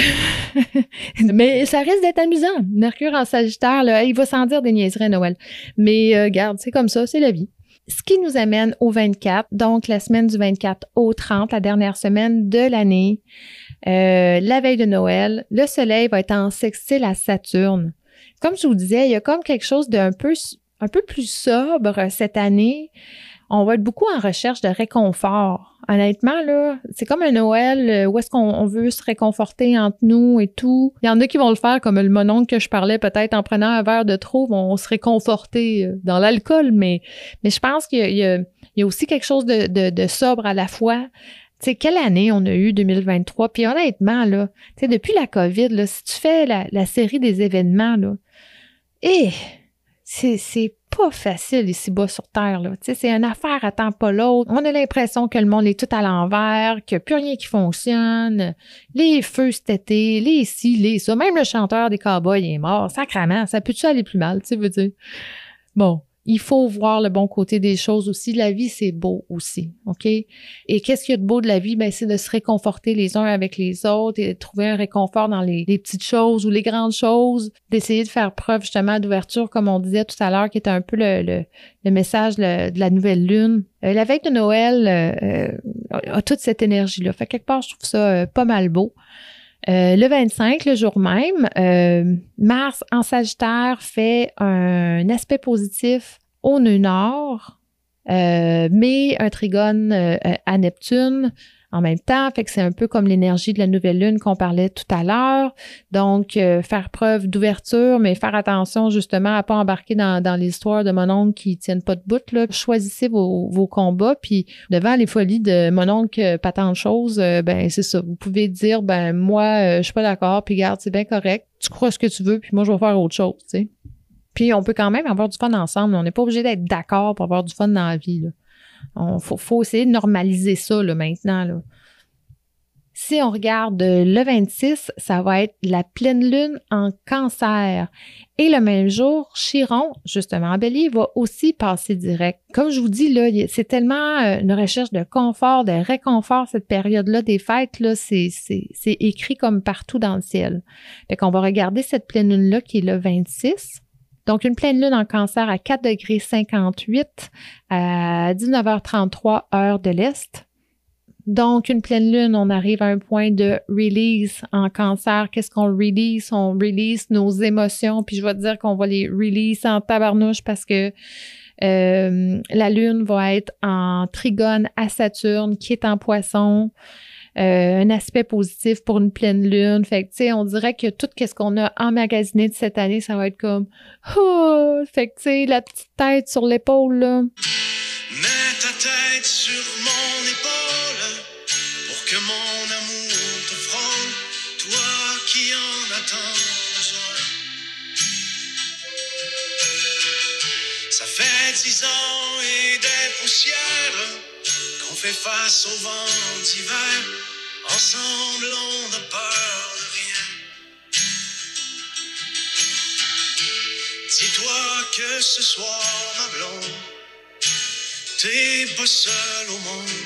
mais ça risque d'être amusant. Mercure en Sagittaire, là, il va s'en dire des niaiseries à Noël. Mais regarde, c'est comme ça, c'est la vie. Ce qui nous amène au 24, donc la semaine du 24 au 30, la dernière semaine de l'année. La veille de Noël, le Soleil va être en sextile à Saturne. Comme je vous disais, il y a comme quelque chose d'un un peu plus sobre cette année. On va être beaucoup en recherche de réconfort. Honnêtement, là, c'est comme un Noël où est-ce qu'on veut se réconforter entre nous et tout. Il y en a qui vont le faire comme le mononcle que je parlais, peut-être en prenant un verre de trop, vont se réconforter dans l'alcool, mais je pense qu'il y a aussi quelque chose de sobre à la fois. Tu sais, quelle année on a eu 2023? Puis honnêtement, là, tu sais, depuis la COVID, là, si tu fais la série des événements, là, c'est pas facile ici bas sur Terre, là. Tu sais, c'est une affaire à temps pas l'autre. On a l'impression que le monde est tout à l'envers, qu'il n'y a plus rien qui fonctionne. Les feux cet été, les ci, les ça. Même le chanteur des Cowboys est mort. Sacrément, ça peut-tu aller plus mal, tu sais, veux dire? bon, il faut voir le bon côté des choses aussi. La vie, c'est beau aussi, OK? Et qu'est-ce qu'il y a de beau de la vie? Ben, c'est de se réconforter les uns avec les autres et de trouver un réconfort dans les petites choses ou les grandes choses, d'essayer de faire preuve justement d'ouverture, comme on disait tout à l'heure, qui était un peu le message de la nouvelle lune. La veille de Noël a toute cette énergie-là. Fait quelque part, je trouve ça pas mal beau. Le 25, le jour même, Mars en Sagittaire fait un aspect positif au nœud nord, mais un trigone à Neptune en même temps. Fait que c'est un peu comme l'énergie de la nouvelle lune qu'on parlait tout à l'heure. Donc, faire preuve d'ouverture, mais faire attention justement à pas embarquer dans l'histoire de mon oncle qui tiennent pas de bout, là. Choisissez vos combats, puis devant les folies de mon oncle pas tant de choses, ben c'est ça. Vous pouvez dire, ben moi, je suis pas d'accord, puis regarde, c'est bien correct. Tu crois ce que tu veux, puis moi, je vais faire autre chose, tu sais. Puis on peut quand même avoir du fun ensemble. On n'est pas obligé d'être d'accord pour avoir du fun dans la vie, là. Faut essayer de normaliser ça là, maintenant. Là. Si on regarde le 26, ça va être la pleine lune en Cancer. Et le même jour, Chiron, justement en Bélier, va aussi passer direct. Comme je vous dis, là, c'est tellement une recherche de confort, de réconfort, cette période-là des fêtes, là, c'est écrit comme partout dans le ciel. Fait qu'on va regarder cette pleine lune-là qui est le 26. Donc, une pleine lune en Cancer à 4 degrés 58 à 19h33 heure de l'Est. Donc, une pleine lune, on arrive à un point de release en Cancer. Qu'est-ce qu'on release? On release nos émotions. Puis, je vais te dire qu'on va les release en tabarnouche parce que la lune va être en trigone à Saturne qui est en Poisson. Un aspect positif pour une pleine lune. Fait que, tu sais, on dirait que tout ce qu'on a emmagasiné de cette année, ça va être comme oh! Fait que, tu sais, la petite tête sur l'épaule, là. Mets ta tête sur mon épaule pour que mon amour te frôle, toi qui en as tant besoin. Ça fait 10 ans et des poussières qu'on fait face au vent d'hiver. Ensemble, on n'a peur de rien. Dis-toi que ce soir, ma blonde, t'es pas seule au monde.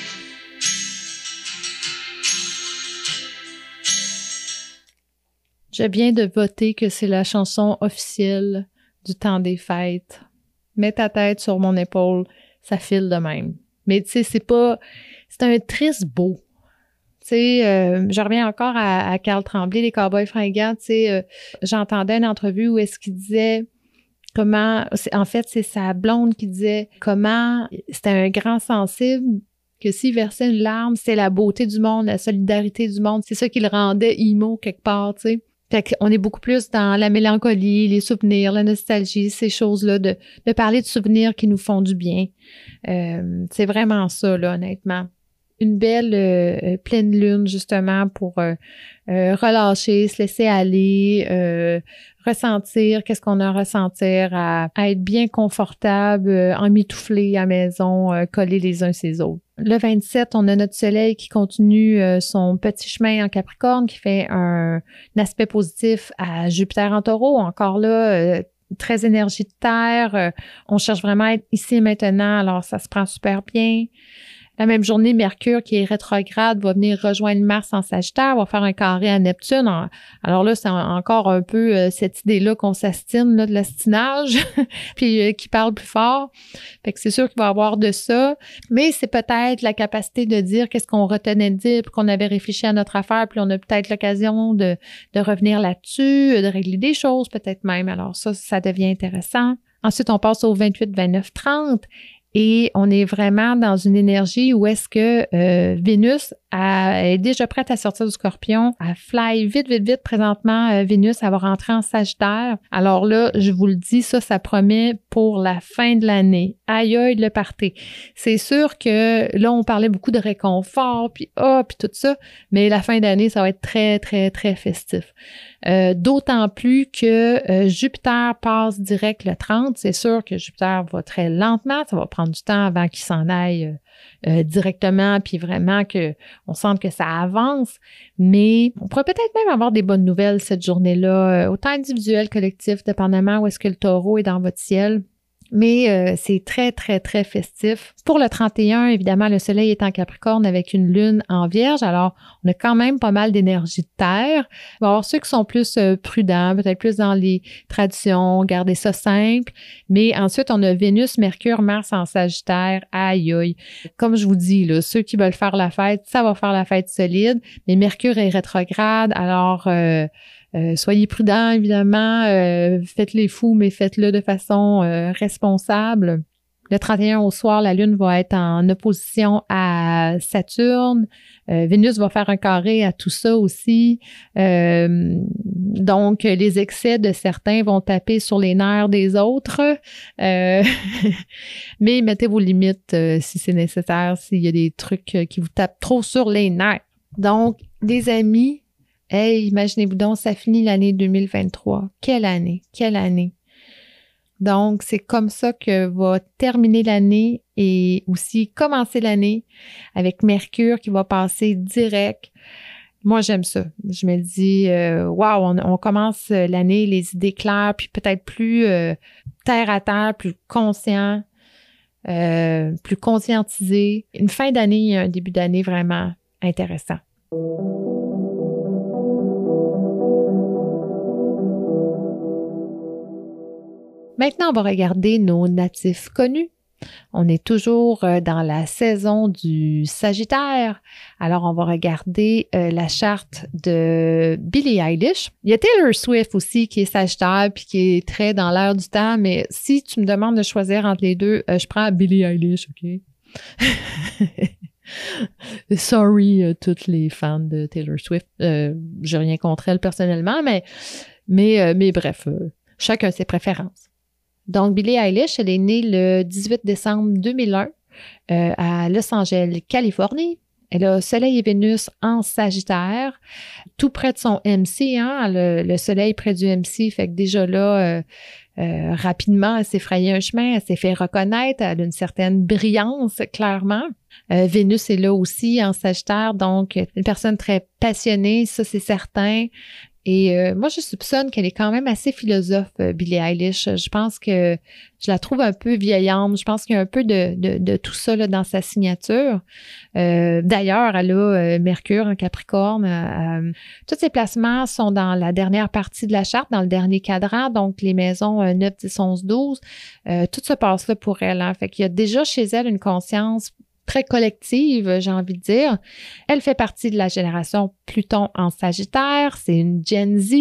Je viens de voter que c'est la chanson officielle du temps des fêtes. Mets ta tête sur mon épaule, ça file de même. Mais tu sais, c'est un triste beau. Tu sais, je reviens encore à Carl Tremblay, les Cowboys fringants, tu sais, j'entendais une entrevue où est-ce qu'il disait comment, en fait, c'est sa blonde qui disait comment c'était un grand sensible, que s'il versait une larme, c'était la beauté du monde, la solidarité du monde, c'est ça qui le rendait emo quelque part, tu sais. Fait qu'on est beaucoup plus dans la mélancolie, les souvenirs, la nostalgie, ces choses-là, de parler de souvenirs qui nous font du bien. C'est vraiment ça, là, honnêtement. Une belle pleine lune, justement, pour relâcher, se laisser aller, ressentir qu'est-ce qu'on a à ressentir, à être bien confortable, emmitouflé à la maison, collés les uns ses autres. Le 27, on a notre soleil qui continue son petit chemin en Capricorne, qui fait un aspect positif à Jupiter en Taureau. Encore là, très énergie de terre. On cherche vraiment à être ici et maintenant, alors ça se prend super bien. La même journée, Mercure, qui est rétrograde, va venir rejoindre Mars en Sagittaire, va faire un carré à Neptune. Alors là, c'est encore un peu cette idée-là qu'on s'astine, là, de l'astinage, puis qui parle plus fort. Fait que c'est sûr qu'il va y avoir de ça. Mais c'est peut-être la capacité de dire qu'est-ce qu'on retenait de dire, puis qu'on avait réfléchi à notre affaire, puis on a peut-être l'occasion de revenir là-dessus, de régler des choses peut-être même. Alors ça devient intéressant. Ensuite, on passe au 28, 29, 30. Et on est vraiment dans une énergie où est-ce que Vénus est déjà prête à sortir du Scorpion. Elle fly vite, vite, vite. Présentement, Vénus, elle va rentrer en Sagittaire. Alors là, je vous le dis, ça promet pour la fin de l'année. Aïe, aïe, le party. C'est sûr que là, on parlait beaucoup de réconfort, puis tout ça. Mais la fin d'année, ça va être très, très, très festif. D'autant plus que Jupiter passe direct le 30. C'est sûr que Jupiter va très lentement. Ça va prendre du temps avant qu'il s'en aille directement, puis vraiment qu'on sente que ça avance. Mais on pourrait peut-être même avoir des bonnes nouvelles cette journée-là, autant individuelles, collectives, dépendamment où est-ce que le taureau est dans votre ciel. Mais c'est très, très, très festif. Pour le 31, évidemment, le soleil est en Capricorne avec une lune en Vierge. Alors, on a quand même pas mal d'énergie de terre. Il va y avoir ceux qui sont plus prudents, peut-être plus dans les traditions, garder ça simple. Mais ensuite, on a Vénus, Mercure, Mars en Sagittaire. Aïe, aïe. Comme je vous dis, là, ceux qui veulent faire la fête, ça va faire la fête solide. Mais Mercure est rétrograde. Alors, soyez prudents, évidemment. Faites les fous, mais faites-le de façon responsable. Le 31 au soir, la Lune va être en opposition à Saturne. Vénus va faire un carré à tout ça aussi. Donc, les excès de certains vont taper sur les nerfs des autres. Mais mettez vos limites si c'est nécessaire, s'il y a des trucs qui vous tapent trop sur les nerfs. Donc, des amis, hey, imaginez-vous donc, ça finit l'année 2023. Quelle année, quelle année. Donc, c'est comme ça que va terminer l'année et aussi commencer l'année avec Mercure qui va passer direct. Moi, j'aime ça. Je me dis, wow, on commence l'année, les idées claires, puis peut-être plus terre à terre, plus conscient, plus conscientisé. Une fin d'année, un début d'année vraiment intéressant. Maintenant, on va regarder nos natifs connus. On est toujours dans la saison du Sagittaire. Alors, on va regarder la charte de Billie Eilish. Il y a Taylor Swift aussi qui est Sagittaire puis qui est très dans l'air du temps. Mais si tu me demandes de choisir entre les deux, je prends Billie Eilish, OK? Sorry, toutes les fans de Taylor Swift. J'ai rien contre elle personnellement, mais bref, chacun ses préférences. Donc, Billie Eilish, elle est née le 18 décembre 2001 à Los Angeles, Californie. Elle a Soleil et Vénus en Sagittaire, tout près de son MC, hein, le Soleil près du MC, fait que déjà là, rapidement, elle s'est frayé un chemin, elle s'est fait reconnaître, elle a une certaine brillance, clairement. Vénus est là aussi en Sagittaire, donc une personne très passionnée, ça c'est certain. Et moi, je soupçonne qu'elle est quand même assez philosophe, Billie Eilish. Je pense que je la trouve un peu vieillante. Je pense qu'il y a un peu de tout ça là, dans sa signature. D'ailleurs, elle a Mercure en Capricorne. Tous ses placements sont dans la dernière partie de la charte, dans le dernier cadran, donc les maisons 9, 10, 11, 12. Tout se passe là pour elle. Hein. Fait qu'il y a déjà chez elle une conscience très collective, j'ai envie de dire. Elle fait partie de la génération Pluton en Sagittaire, c'est une Gen Z.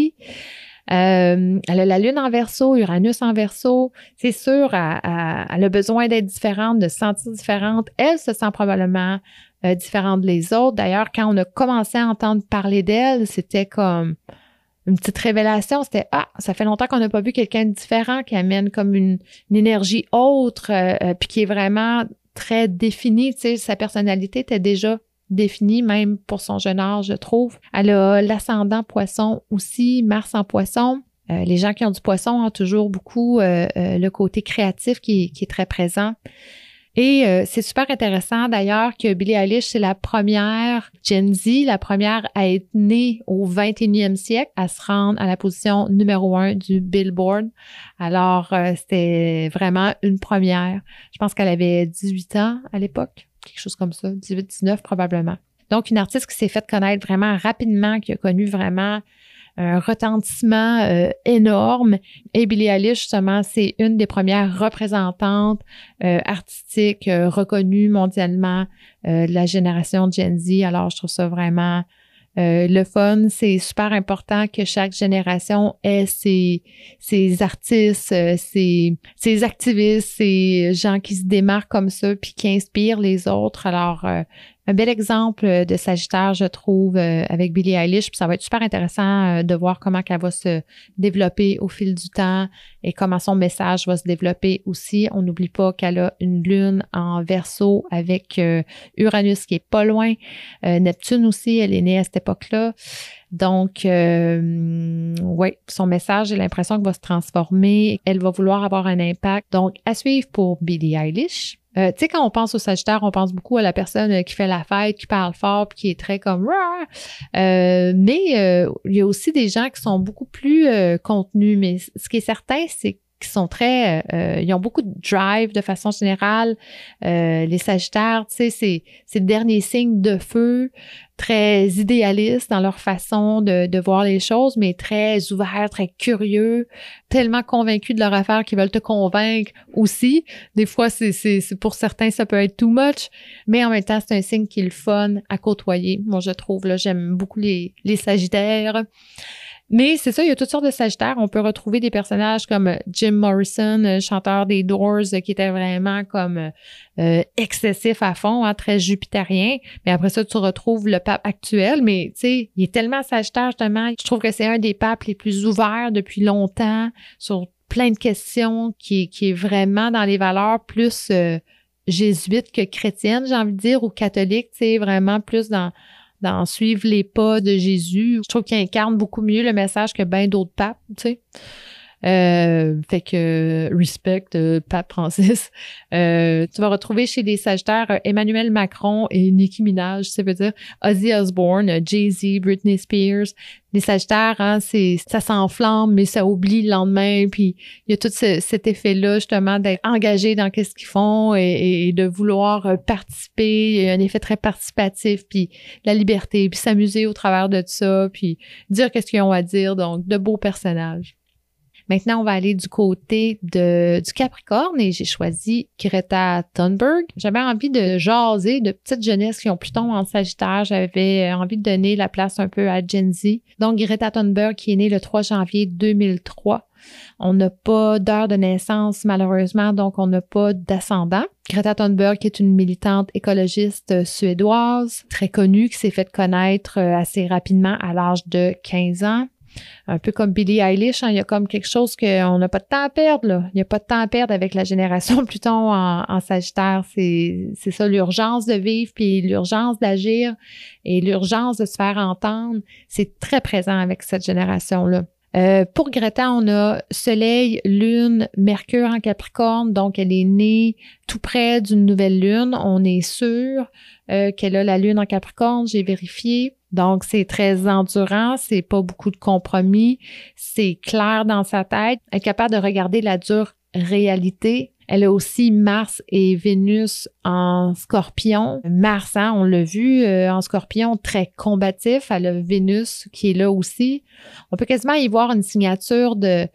Elle a la Lune en Verseau, Uranus en Verseau. C'est sûr, elle a besoin d'être différente, de se sentir différente. Elle se sent probablement différente des autres. D'ailleurs, quand on a commencé à entendre parler d'elle, c'était comme une petite révélation. C'était, ça fait longtemps qu'on n'a pas vu quelqu'un de différent qui amène comme une énergie autre, puis qui est vraiment très définie, tu sais, sa personnalité était déjà définie, même pour son jeune âge, je trouve. Elle a l'ascendant poisson aussi, Mars en poisson. Les gens qui ont du poisson ont toujours beaucoup le côté créatif qui est très présent. Et c'est super intéressant d'ailleurs que Billie Eilish, c'est la première Gen Z, la première à être née au 21e siècle, à se rendre à la position numéro 1 du Billboard. Alors, c'était vraiment une première. Je pense qu'elle avait 18 ans à l'époque, quelque chose comme ça, 18-19 probablement. Donc, une artiste qui s'est faite connaître vraiment rapidement, qui a connu vraiment un retentissement énorme. Et Billie Eilish, justement, c'est une des premières représentantes artistiques reconnues mondialement de la génération Gen Z. Alors, je trouve ça vraiment le fun. C'est super important que chaque génération ait ses artistes, ses activistes, ces gens qui se démarquent comme ça puis qui inspirent les autres. Alors, un bel exemple de Sagittaire, je trouve, avec Billie Eilish. Puis ça va être super intéressant de voir comment elle va se développer au fil du temps et comment son message va se développer aussi. On n'oublie pas qu'elle a une lune en Verseau avec Uranus qui est pas loin. Neptune aussi, elle est née à cette époque-là. Donc, oui, son message, j'ai l'impression qu'il va se transformer. Elle va vouloir avoir un impact. Donc, à suivre pour Billie Eilish. Tu sais, quand on pense au Sagittaire, on pense beaucoup à la personne qui fait la fête, qui parle fort, puis qui est très comme mais il y a aussi des gens qui sont beaucoup plus contenus. Mais ce qui est certain, c'est qui sont très... ils ont beaucoup de drive de façon générale. Les Sagittaires, tu sais, c'est le dernier signe de feu, très idéalistes dans leur façon de voir les choses, mais très ouverts, très curieux, tellement convaincus de leur affaire qu'ils veulent te convaincre aussi. Des fois, c'est pour certains, ça peut être too much, mais en même temps, c'est un signe qui est le fun à côtoyer. Moi, je trouve, là, j'aime beaucoup les Sagittaires. Mais c'est ça, il y a toutes sortes de Sagittaires. On peut retrouver des personnages comme Jim Morrison, chanteur des Doors, qui était vraiment comme excessif à fond, hein, très jupitérien. Mais après ça, tu retrouves le pape actuel. Mais tu sais, il est tellement Sagittaire, justement. Je trouve que c'est un des papes les plus ouverts depuis longtemps sur plein de questions, qui est vraiment dans les valeurs plus jésuites que chrétiennes, j'ai envie de dire, ou catholiques, tu sais, vraiment plus dans suivre les pas de Jésus. Je trouve qu'il incarne beaucoup mieux le message que bien d'autres papes, tu sais. Fait que respect Pape Francis. Tu vas retrouver chez les Sagittaires Emmanuel Macron et Nicki Minaj, ça veut dire Ozzy Osbourne, Jay-Z, Britney Spears. Les Sagittaires, hein, ça s'enflamme, mais ça oublie le lendemain. Puis il y a tout cet effet-là, justement, d'être engagé dans qu'est-ce qu'ils font et de vouloir participer. Il y a un effet très participatif, puis la liberté, puis s'amuser au travers de tout ça, puis dire qu'est-ce qu'ils ont à dire. Donc, de beaux personnages. Maintenant, on va aller du côté du Capricorne et j'ai choisi Greta Thunberg. J'avais envie de jaser de petites jeunesses qui ont Pluton en Sagittaire. J'avais envie de donner la place un peu à Gen Z. Donc, Greta Thunberg qui est née le 3 janvier 2003. On n'a pas d'heure de naissance, malheureusement, donc on n'a pas d'ascendant. Greta Thunberg qui est une militante écologiste suédoise, très connue, qui s'est fait connaître assez rapidement à l'âge de 15 ans. Un peu comme Billie Eilish, hein, il y a comme quelque chose qu'on n'a pas de temps à perdre, là. Il n'y a pas de temps à perdre avec la génération Pluton en Sagittaire. C'est ça, l'urgence de vivre, puis l'urgence d'agir et l'urgence de se faire entendre. C'est très présent avec cette génération-là. Pour Greta, on a Soleil, Lune, Mercure en Capricorne, donc elle est née tout près d'une nouvelle lune. On est sûr qu'elle a la lune en Capricorne, j'ai vérifié. Donc, c'est très endurant, c'est pas beaucoup de compromis, c'est clair dans sa tête. Elle est capable de regarder la dure réalité. Elle a aussi Mars et Vénus en Scorpion. Mars, hein, on l'a vu, en Scorpion, très combatif. Elle a Vénus qui est là aussi. On peut quasiment y voir une signature de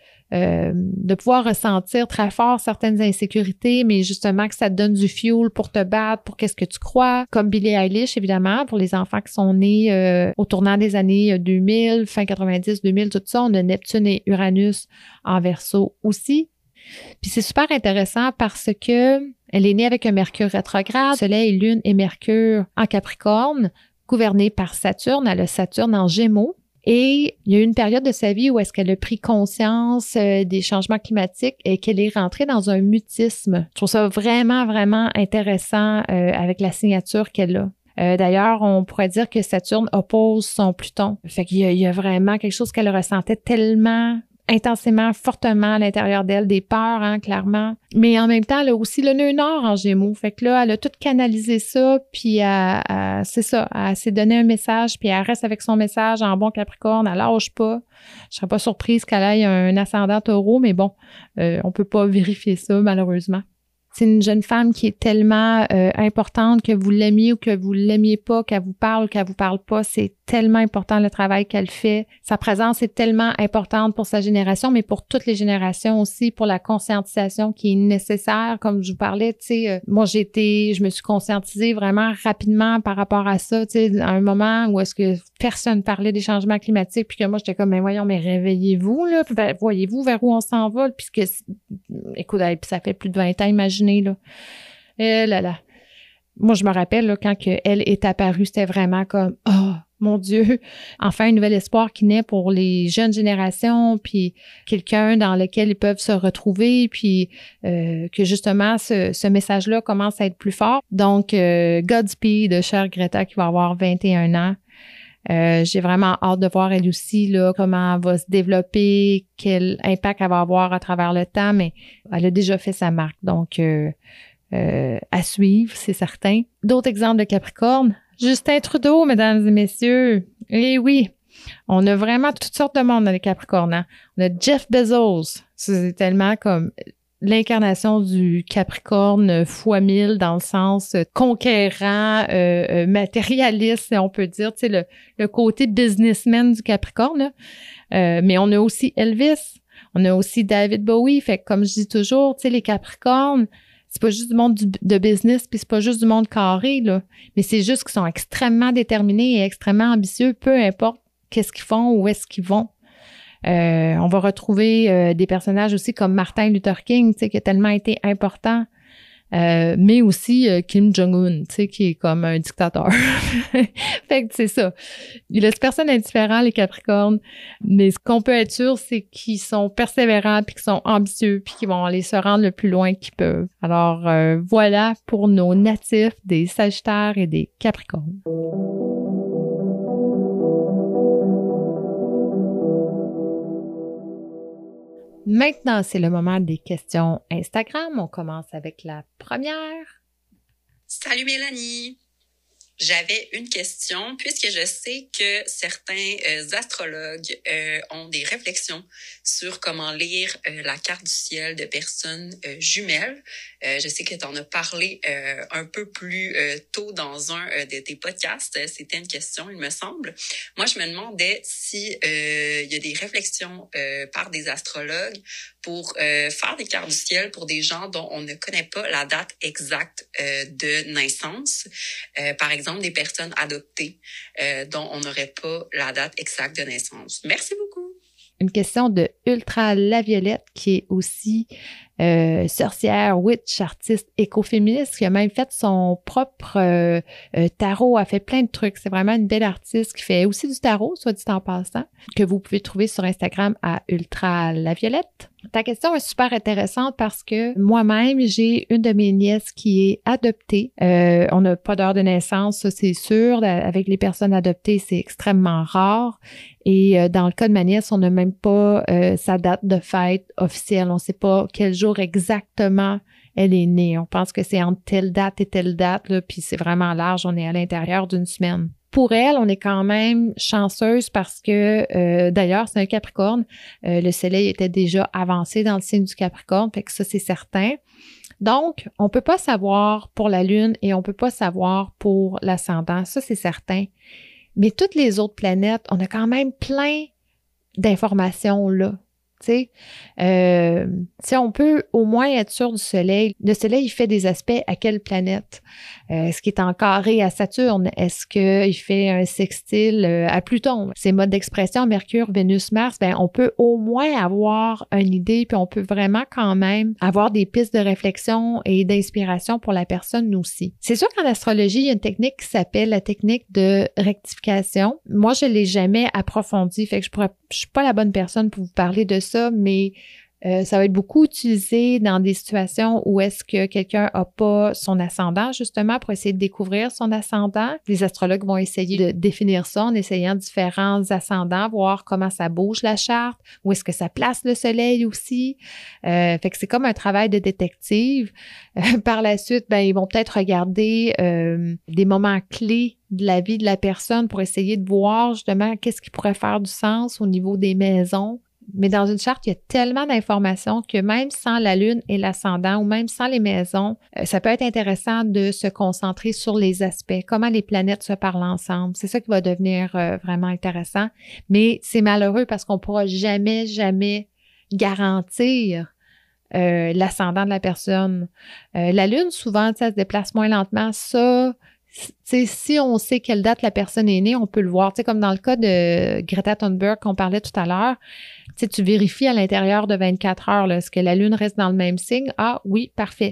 pouvoir ressentir très fort certaines insécurités, mais justement que ça te donne du fuel pour te battre, pour qu'est-ce que tu crois. Comme Billie Eilish, évidemment, pour les enfants qui sont nés au tournant des années 2000, fin 90, 2000, tout ça, on a Neptune et Uranus en Verseau aussi. Puis c'est super intéressant parce que elle est née avec un Mercure rétrograde, Soleil, Lune et Mercure en Capricorne, gouverné par Saturne. Elle a Saturne en Gémeaux. Et il y a eu une période de sa vie où est-ce qu'elle a pris conscience des changements climatiques et qu'elle est rentrée dans un mutisme. Je trouve ça vraiment, vraiment intéressant avec la signature qu'elle a. D'ailleurs, on pourrait dire que Saturne oppose son Pluton. Fait qu'il y a vraiment quelque chose qu'elle ressentait tellement intensément, fortement à l'intérieur d'elle, des peurs, hein, clairement. Mais en même temps, elle a aussi le nœud nord en Gémeaux. Fait que là, elle a tout canalisé ça, puis c'est ça, elle s'est donné un message, puis elle reste avec son message en bon Capricorne, elle lâche pas. Je serais pas surprise qu'elle ait un ascendant Taureau, mais bon, on peut pas vérifier ça, malheureusement. C'est une jeune femme qui est tellement importante, que vous l'aimiez ou que vous l'aimiez pas, qu'elle vous parle ou qu'elle vous parle pas. C'est tellement important le travail qu'elle fait. Sa présence est tellement importante pour sa génération, mais pour toutes les générations aussi, pour la conscientisation qui est nécessaire. Comme je vous parlais, tu sais, moi je me suis conscientisée vraiment rapidement par rapport à ça, tu sais, à un moment où est-ce que personne parlait des changements climatiques, puis que moi j'étais comme, mais voyons, mais réveillez-vous, là, voyez-vous vers où on s'en va, puisque, écoute, puis ça fait plus de 20 ans, imaginez, là. Et là. Moi, je me rappelle, là, quand elle est apparue, c'était vraiment comme, oh, mon Dieu, enfin un nouvel espoir qui naît pour les jeunes générations, puis quelqu'un dans lequel ils peuvent se retrouver, puis que justement ce message-là commence à être plus fort. Donc, Godspeed, chère Greta, qui va avoir 21 ans. J'ai vraiment hâte de voir elle aussi là comment elle va se développer, quel impact elle va avoir à travers le temps, mais elle a déjà fait sa marque, donc à suivre, c'est certain. D'autres exemples de Capricorne, Justin Trudeau, mesdames et messieurs. Eh oui, on a vraiment toutes sortes de monde dans les Capricornes. Hein? On a Jeff Bezos, C'est tellement comme l'incarnation du Capricorne fois 1000 dans le sens conquérant, matérialiste, si on peut dire, tu sais, le côté businessman du Capricorne, là. Mais on a aussi Elvis, on a aussi David Bowie. Fait que comme je dis toujours, tu sais, les Capricornes, c'est pas juste du monde de business, puis c'est pas juste du monde carré, là. Mais c'est juste qu'ils sont extrêmement déterminés et extrêmement ambitieux, peu importe qu'est-ce qu'ils font, où est-ce qu'ils vont. On va retrouver des personnages aussi comme Martin Luther King, tu sais, qui a tellement été important. Mais aussi Kim Jong-un, tu sais, qui est comme un dictateur. Fait que c'est ça. Il laisse personne indifférent, les Capricornes. Mais ce qu'on peut être sûr, c'est qu'ils sont persévérants, puis qu'ils sont ambitieux, puis qu'ils vont aller se rendre le plus loin qu'ils peuvent. Alors, voilà pour nos natifs des Sagittaires et des Capricornes. Maintenant, c'est le moment des questions Instagram. On commence avec la première. Salut Mélanie! J'avais une question, puisque je sais que certains astrologues ont des réflexions sur comment lire la carte du ciel de personnes jumelles. Je sais que tu en as parlé un peu plus tôt dans un de tes podcasts. C'était une question, il me semble. Moi, je me demandais si il y a des réflexions par des astrologues pour faire des cartes du ciel pour des gens dont on ne connaît pas la date exacte de naissance. Par exemple, des personnes adoptées dont on n'aurait pas la date exacte de naissance. Merci beaucoup. Une question de Ultra La Violette, qui est aussi sorcière, witch, artiste écoféministe, qui a même fait son propre tarot, a fait plein de trucs. C'est vraiment une belle artiste qui fait aussi du tarot, soit dit en passant, que vous pouvez trouver sur Instagram à Ultra La Violette. Ta question est super intéressante parce que moi-même, j'ai une de mes nièces qui est adoptée. On n'a pas d'heure de naissance, ça c'est sûr. Avec les personnes adoptées, c'est extrêmement rare. Et dans le cas de ma nièce, on n'a même pas sa date de fête officielle. On ne sait pas quel jour exactement elle est née. On pense que c'est entre telle date et telle date, là, puis c'est vraiment large. On est à l'intérieur d'une semaine. Pour elle, on est quand même chanceuse parce que, d'ailleurs, c'est un Capricorne. Le soleil était déjà avancé dans le signe du Capricorne, fait que ça, c'est certain. Donc, on peut pas savoir pour la Lune et on peut pas savoir pour l'ascendant. Ça, c'est certain. Mais toutes les autres planètes, on a quand même plein d'informations là. Tu sais, si on peut au moins être sûr du Soleil, le Soleil, il fait des aspects à quelle planète? Est-ce qu'il est en carré à Saturne? Est-ce qu'il fait un sextile à Pluton? Ces modes d'expression, Mercure, Vénus, Mars, ben on peut au moins avoir une idée, puis on peut vraiment quand même avoir des pistes de réflexion et d'inspiration pour la personne aussi. C'est sûr qu'en astrologie, il y a une technique qui s'appelle la technique de rectification. Moi, je l'ai jamais approfondie, fait que je suis pas la bonne personne pour vous parler de ça, mais ça va être beaucoup utilisé dans des situations où est-ce que quelqu'un n'a pas son ascendant, justement, pour essayer de découvrir son ascendant. Les astrologues vont essayer de définir ça en essayant différents ascendants, voir comment ça bouge la charte, où est-ce que ça place le soleil aussi. Fait que c'est comme un travail de détective. Par la suite, ben ils vont peut-être regarder des moments clés de la vie de la personne pour essayer de voir justement qu'est-ce qui pourrait faire du sens au niveau des maisons. Mais dans une charte, il y a tellement d'informations que même sans la Lune et l'ascendant ou même sans les maisons, ça peut être intéressant de se concentrer sur les aspects, comment les planètes se parlent ensemble. C'est ça qui va devenir vraiment intéressant. Mais c'est malheureux parce qu'on ne pourra jamais garantir l'ascendant de la personne. La Lune, souvent, ça se déplace moins lentement. Ça, t'sais, si on sait quelle date la personne est née, on peut le voir. T'sais, comme dans le cas de Greta Thunberg qu'on parlait tout à l'heure, tu vérifies à l'intérieur de 24 heures, là, est-ce que la Lune reste dans le même signe? Ah oui, parfait.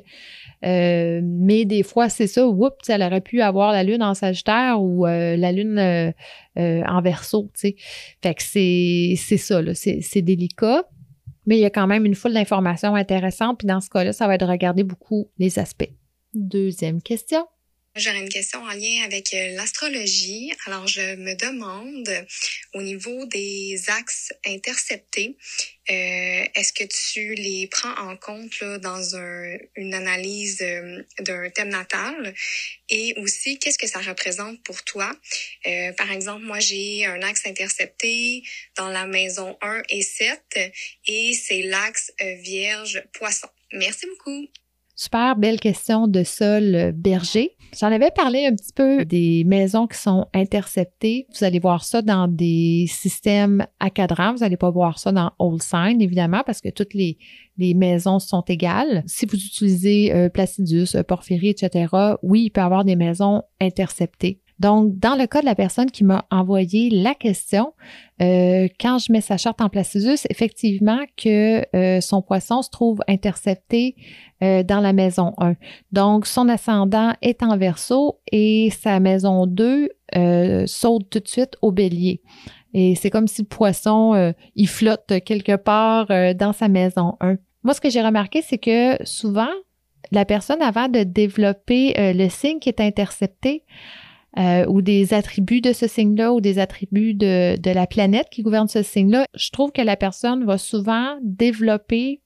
Mais des fois, c'est ça, oups, elle aurait pu avoir la Lune en Sagittaire ou la Lune en Verseau. T'sais. Fait que c'est ça, là, c'est délicat. Mais il y a quand même une foule d'informations intéressantes. Puis dans ce cas-là, ça va être de regarder beaucoup les aspects. Deuxième question. J'aurais une question en lien avec l'astrologie. Alors, je me demande, au niveau des axes interceptés, est-ce que tu les prends en compte là, dans une analyse d'un thème natal? Et aussi, qu'est-ce que ça représente pour toi? Par exemple, moi, j'ai un axe intercepté dans la maison 1 et 7 et c'est l'axe Vierge-Poisson. Merci beaucoup. Super belle question de Sol Berger. J'en avais parlé un petit peu des maisons qui sont interceptées. Vous allez voir ça dans des systèmes à cadran. Vous n'allez pas voir ça dans Old Sign, évidemment, parce que toutes les maisons sont égales. Si vous utilisez Placidus, Porphyrie, etc., oui, il peut y avoir des maisons interceptées. Donc, dans le cas de la personne qui m'a envoyé la question, quand je mets sa charte en Placidus, effectivement que son poisson se trouve intercepté dans la maison 1. Donc, son ascendant est en Verseau et sa maison 2 saute tout de suite au Bélier. Et c'est comme si le poisson, il flotte quelque part dans sa maison 1. Moi, ce que j'ai remarqué, c'est que souvent, la personne, avant de développer le signe qui est intercepté, ou des attributs de ce signe-là ou des attributs de la planète qui gouverne ce signe-là, je trouve que la personne va souvent développer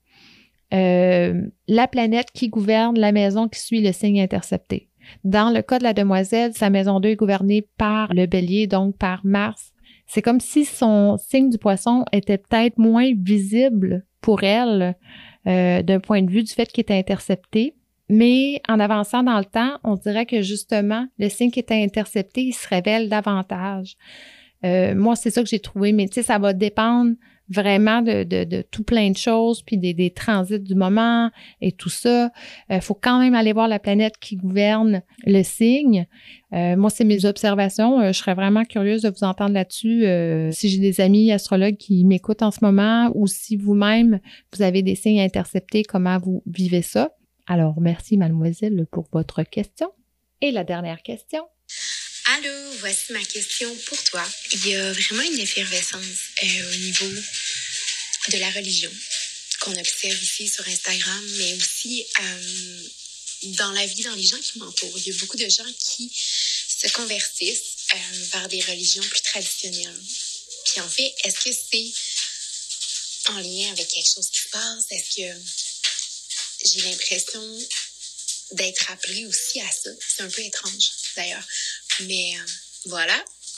la planète qui gouverne la maison qui suit le signe intercepté. Dans le cas de la demoiselle, sa maison 2 est gouvernée par le Bélier, donc par Mars. C'est comme si son signe du poisson était peut-être moins visible pour elle d'un point de vue du fait qu'il était intercepté. Mais en avançant dans le temps, on dirait que justement, le signe qui était intercepté, il se révèle davantage. Moi, c'est ça que j'ai trouvé, mais tu sais, ça va dépendre vraiment de tout plein de choses, puis des transits du moment et tout ça. Faut quand même aller voir la planète qui gouverne le signe. Moi, c'est mes observations. Je serais vraiment curieuse de vous entendre là-dessus. Si j'ai des amis astrologues qui m'écoutent en ce moment ou si vous-même, vous avez des signes interceptés, comment vous vivez ça? Alors, merci, mademoiselle, pour votre question. Et la dernière question. Allô, voici ma question pour toi. Il y a vraiment une effervescence au niveau de la religion qu'on observe ici sur Instagram, mais aussi dans la vie, dans les gens qui m'entourent. Il y a beaucoup de gens qui se convertissent vers des religions plus traditionnelles. Puis en fait, est-ce que c'est en lien avec quelque chose qui se passe? Est-ce que j'ai l'impression d'être appelée aussi à ça? C'est un peu étrange, d'ailleurs. Mais voilà.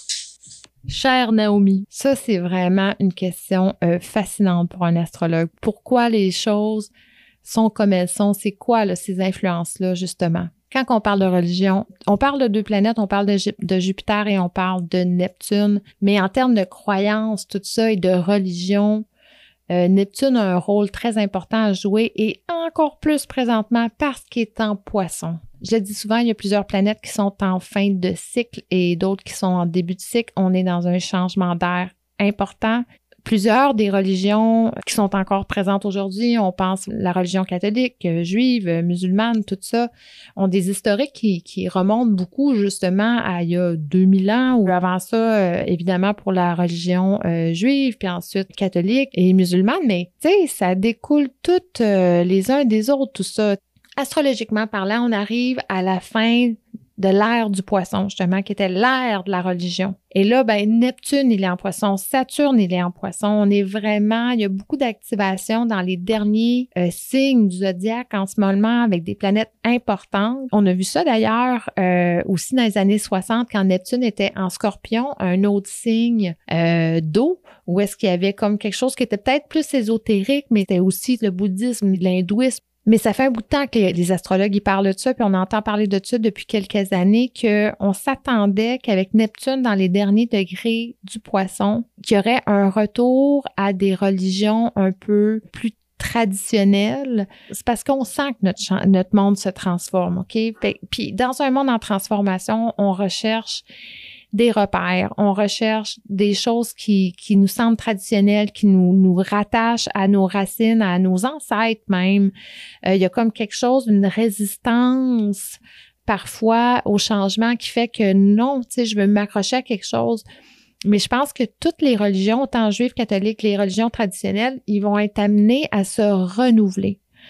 Chère Naomi, ça, c'est vraiment une question fascinante pour un astrologue. Pourquoi les choses sont comme elles sont? C'est quoi, là, ces influences-là, justement? Quand on parle de religion, on parle de deux planètes, on parle de Jupiter et on parle de Neptune. Mais en termes de croyances, tout ça, et de religion, Neptune a un rôle très important à jouer et encore plus présentement parce qu'il est en Poisson. Je le dis souvent, il y a plusieurs planètes qui sont en fin de cycle et d'autres qui sont en début de cycle. On est dans un changement d'air important. Plusieurs des religions qui sont encore présentes aujourd'hui, on pense la religion catholique, juive, musulmane, tout ça, ont des historiques qui remontent beaucoup justement à il y a 2000 ans ou avant ça, évidemment pour la religion juive, puis ensuite catholique et musulmane, mais tu sais, ça découle toutes les uns des autres, tout ça. Astrologiquement parlant, on arrive à la fin de l'ère du Poisson, justement, qui était l'ère de la religion. Et là, ben Neptune, il est en Poisson, Saturne, il est en Poisson. On est vraiment, il y a beaucoup d'activation dans les derniers signes du zodiaque en ce moment avec des planètes importantes. On a vu ça d'ailleurs aussi dans les années 60 quand Neptune était en Scorpion, un autre signe d'eau, où est-ce qu'il y avait comme quelque chose qui était peut-être plus ésotérique, mais c'était aussi le bouddhisme, l'hindouisme. Mais ça fait un bout de temps que les astrologues, ils parlent de ça, puis on entend parler de ça depuis quelques années, qu'on s'attendait qu'avec Neptune dans les derniers degrés du Poisson, qu'il y aurait un retour à des religions un peu plus traditionnelles. C'est parce qu'on sent que notre monde se transforme, OK? Puis dans un monde en transformation, on recherche des repères, on recherche des choses qui nous semblent traditionnelles, qui nous rattachent à nos racines, à nos ancêtres même. Il y a comme quelque chose, une résistance parfois au changement qui fait que non, tu sais, je veux m'accrocher à quelque chose. Mais je pense que toutes les religions, autant juives, catholiques, les religions traditionnelles, ils vont être amenés à se renouveler.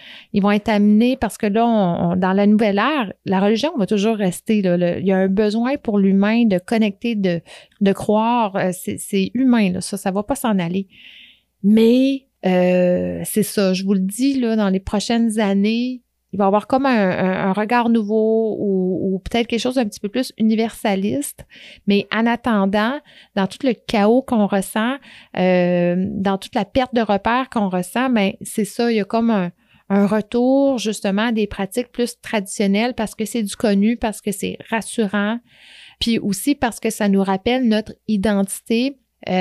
Ils vont être amenés parce que là, dans la nouvelle ère, la religion va toujours rester. Là, il y a un besoin pour l'humain de connecter, de croire. C'est humain, là, ça va pas s'en aller. Mais c'est ça, je vous le dis, là, dans les prochaines années, il va y avoir comme un regard nouveau ou peut-être quelque chose d'un petit peu plus universaliste. Mais en attendant, dans tout le chaos qu'on ressent, dans toute la perte de repères qu'on ressent, ben c'est ça, il y a comme un retour justement à des pratiques plus traditionnelles parce que c'est du connu, parce que c'est rassurant, puis aussi parce que ça nous rappelle notre identité,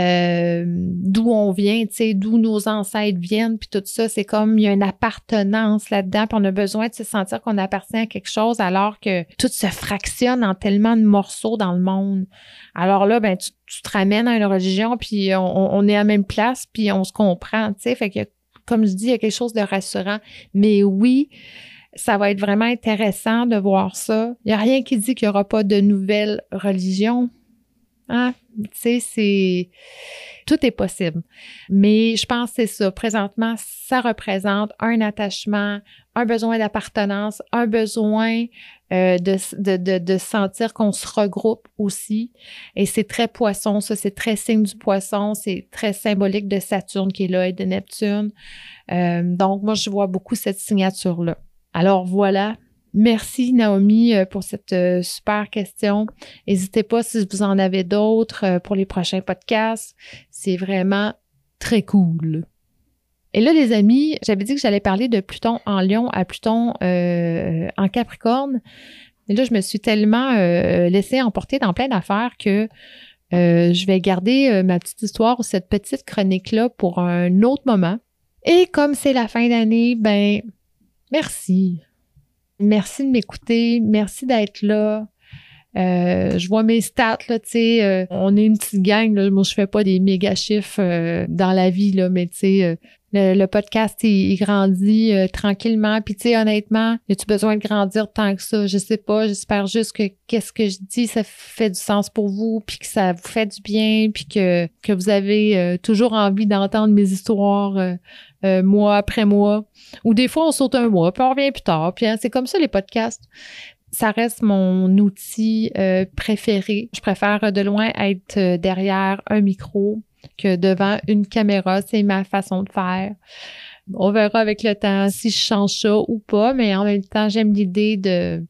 d'où on vient, tu sais, d'où nos ancêtres viennent, puis tout ça, c'est comme il y a une appartenance là-dedans, puis on a besoin de se sentir qu'on appartient à quelque chose alors que tout se fractionne en tellement de morceaux dans le monde. Alors là, ben tu te ramènes à une religion, puis on est à la même place, puis on se comprend, tu sais, fait que comme je dis, il y a quelque chose de rassurant. Mais oui, ça va être vraiment intéressant de voir ça. Il n'y a rien qui dit qu'il n'y aura pas de nouvelles religions. Hein? Tu sais, tout est possible. Mais je pense que c'est ça. Présentement, ça représente un attachement, un besoin d'appartenance, un besoin de sentir qu'on se regroupe aussi. Et c'est très poisson, ça, c'est très signe du poisson, c'est très symbolique de Saturne qui est là et de Neptune. Donc, moi, je vois beaucoup cette signature-là. Alors, voilà. Merci Naomi pour cette super question. N'hésitez pas si vous en avez d'autres pour les prochains podcasts. C'est vraiment très cool. Et là, les amis, j'avais dit que j'allais parler de Pluton en Lion à Pluton en Capricorne. Et là, je me suis tellement laissée emporter dans plein d'affaires que je vais garder ma petite histoire ou cette petite chronique-là pour un autre moment. Et comme c'est la fin d'année, ben merci. Merci de m'écouter. Merci d'être là. Je vois mes stats, là, tu sais, on est une petite gang, là. Moi, je fais pas des méga chiffres dans la vie, là, mais tu sais, le podcast, il grandit tranquillement. Puis, tu sais, honnêtement, as-tu besoin de grandir tant que ça? Je sais pas. J'espère juste que qu'est-ce que je dis, ça fait du sens pour vous, puis que ça vous fait du bien, puis que vous avez toujours envie d'entendre mes histoires mois après mois. Ou des fois, on saute un mois, puis on revient plus tard. Puis, hein, c'est comme ça, les podcasts. Ça reste mon outil préféré. Je préfère de loin être derrière un micro que devant une caméra. C'est ma façon de faire. On verra avec le temps si je change ça ou pas, mais en même temps, j'aime l'idée de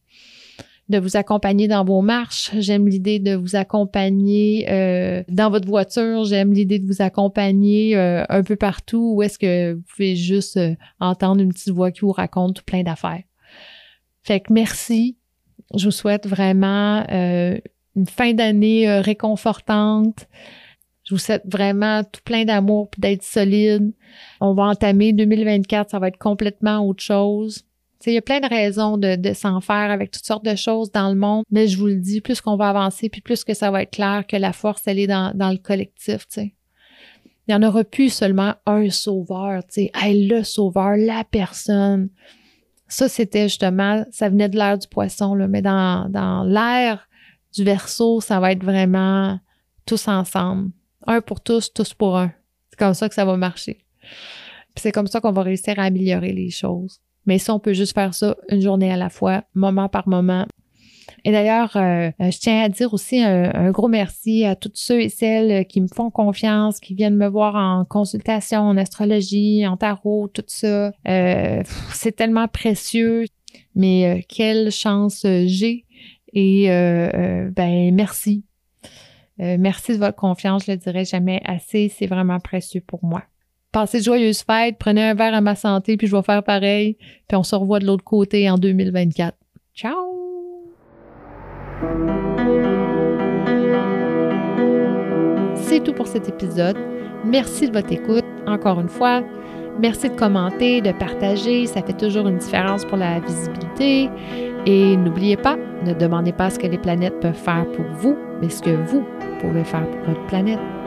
vous accompagner dans vos marches. J'aime l'idée de vous accompagner dans votre voiture. J'aime l'idée de vous accompagner un peu partout où est-ce que vous pouvez juste entendre une petite voix qui vous raconte tout plein d'affaires. Fait que merci. Je vous souhaite vraiment une fin d'année réconfortante. Je vous souhaite vraiment tout plein d'amour et d'être solide. On va entamer 2024, ça va être complètement autre chose. Tu sais, il y a plein de raisons de s'en faire avec toutes sortes de choses dans le monde, mais je vous le dis, plus qu'on va avancer, puis plus que ça va être clair que la force, elle est dans le collectif, tu sais. Il n'y en aura plus seulement un sauveur, tu sais. Hey, le sauveur, la personne. Ça, c'était justement, ça venait de l'ère du poisson, là, mais dans l'ère du Verseau, ça va être vraiment tous ensemble. Un pour tous, tous pour un. C'est comme ça que ça va marcher. Puis c'est comme ça qu'on va réussir à améliorer les choses. Mais ça, on peut juste faire ça une journée à la fois, moment par moment. Et d'ailleurs, je tiens à dire aussi un gros merci à tous ceux et celles qui me font confiance, qui viennent me voir en consultation, en astrologie, en tarot, tout ça. C'est tellement précieux, mais quelle chance j'ai. Et ben merci. Merci de votre confiance, je le dirai jamais assez. C'est vraiment précieux pour moi. Passez de joyeuses fêtes, prenez un verre à ma santé, puis je vais faire pareil. Puis on se revoit de l'autre côté en 2024. Ciao! C'est tout pour cet épisode. Merci de votre écoute. Encore une fois, merci de commenter, de partager. Ça fait toujours une différence pour la visibilité. Et n'oubliez pas, ne demandez pas ce que les planètes peuvent faire pour vous, mais ce que vous pouvez faire pour votre planète.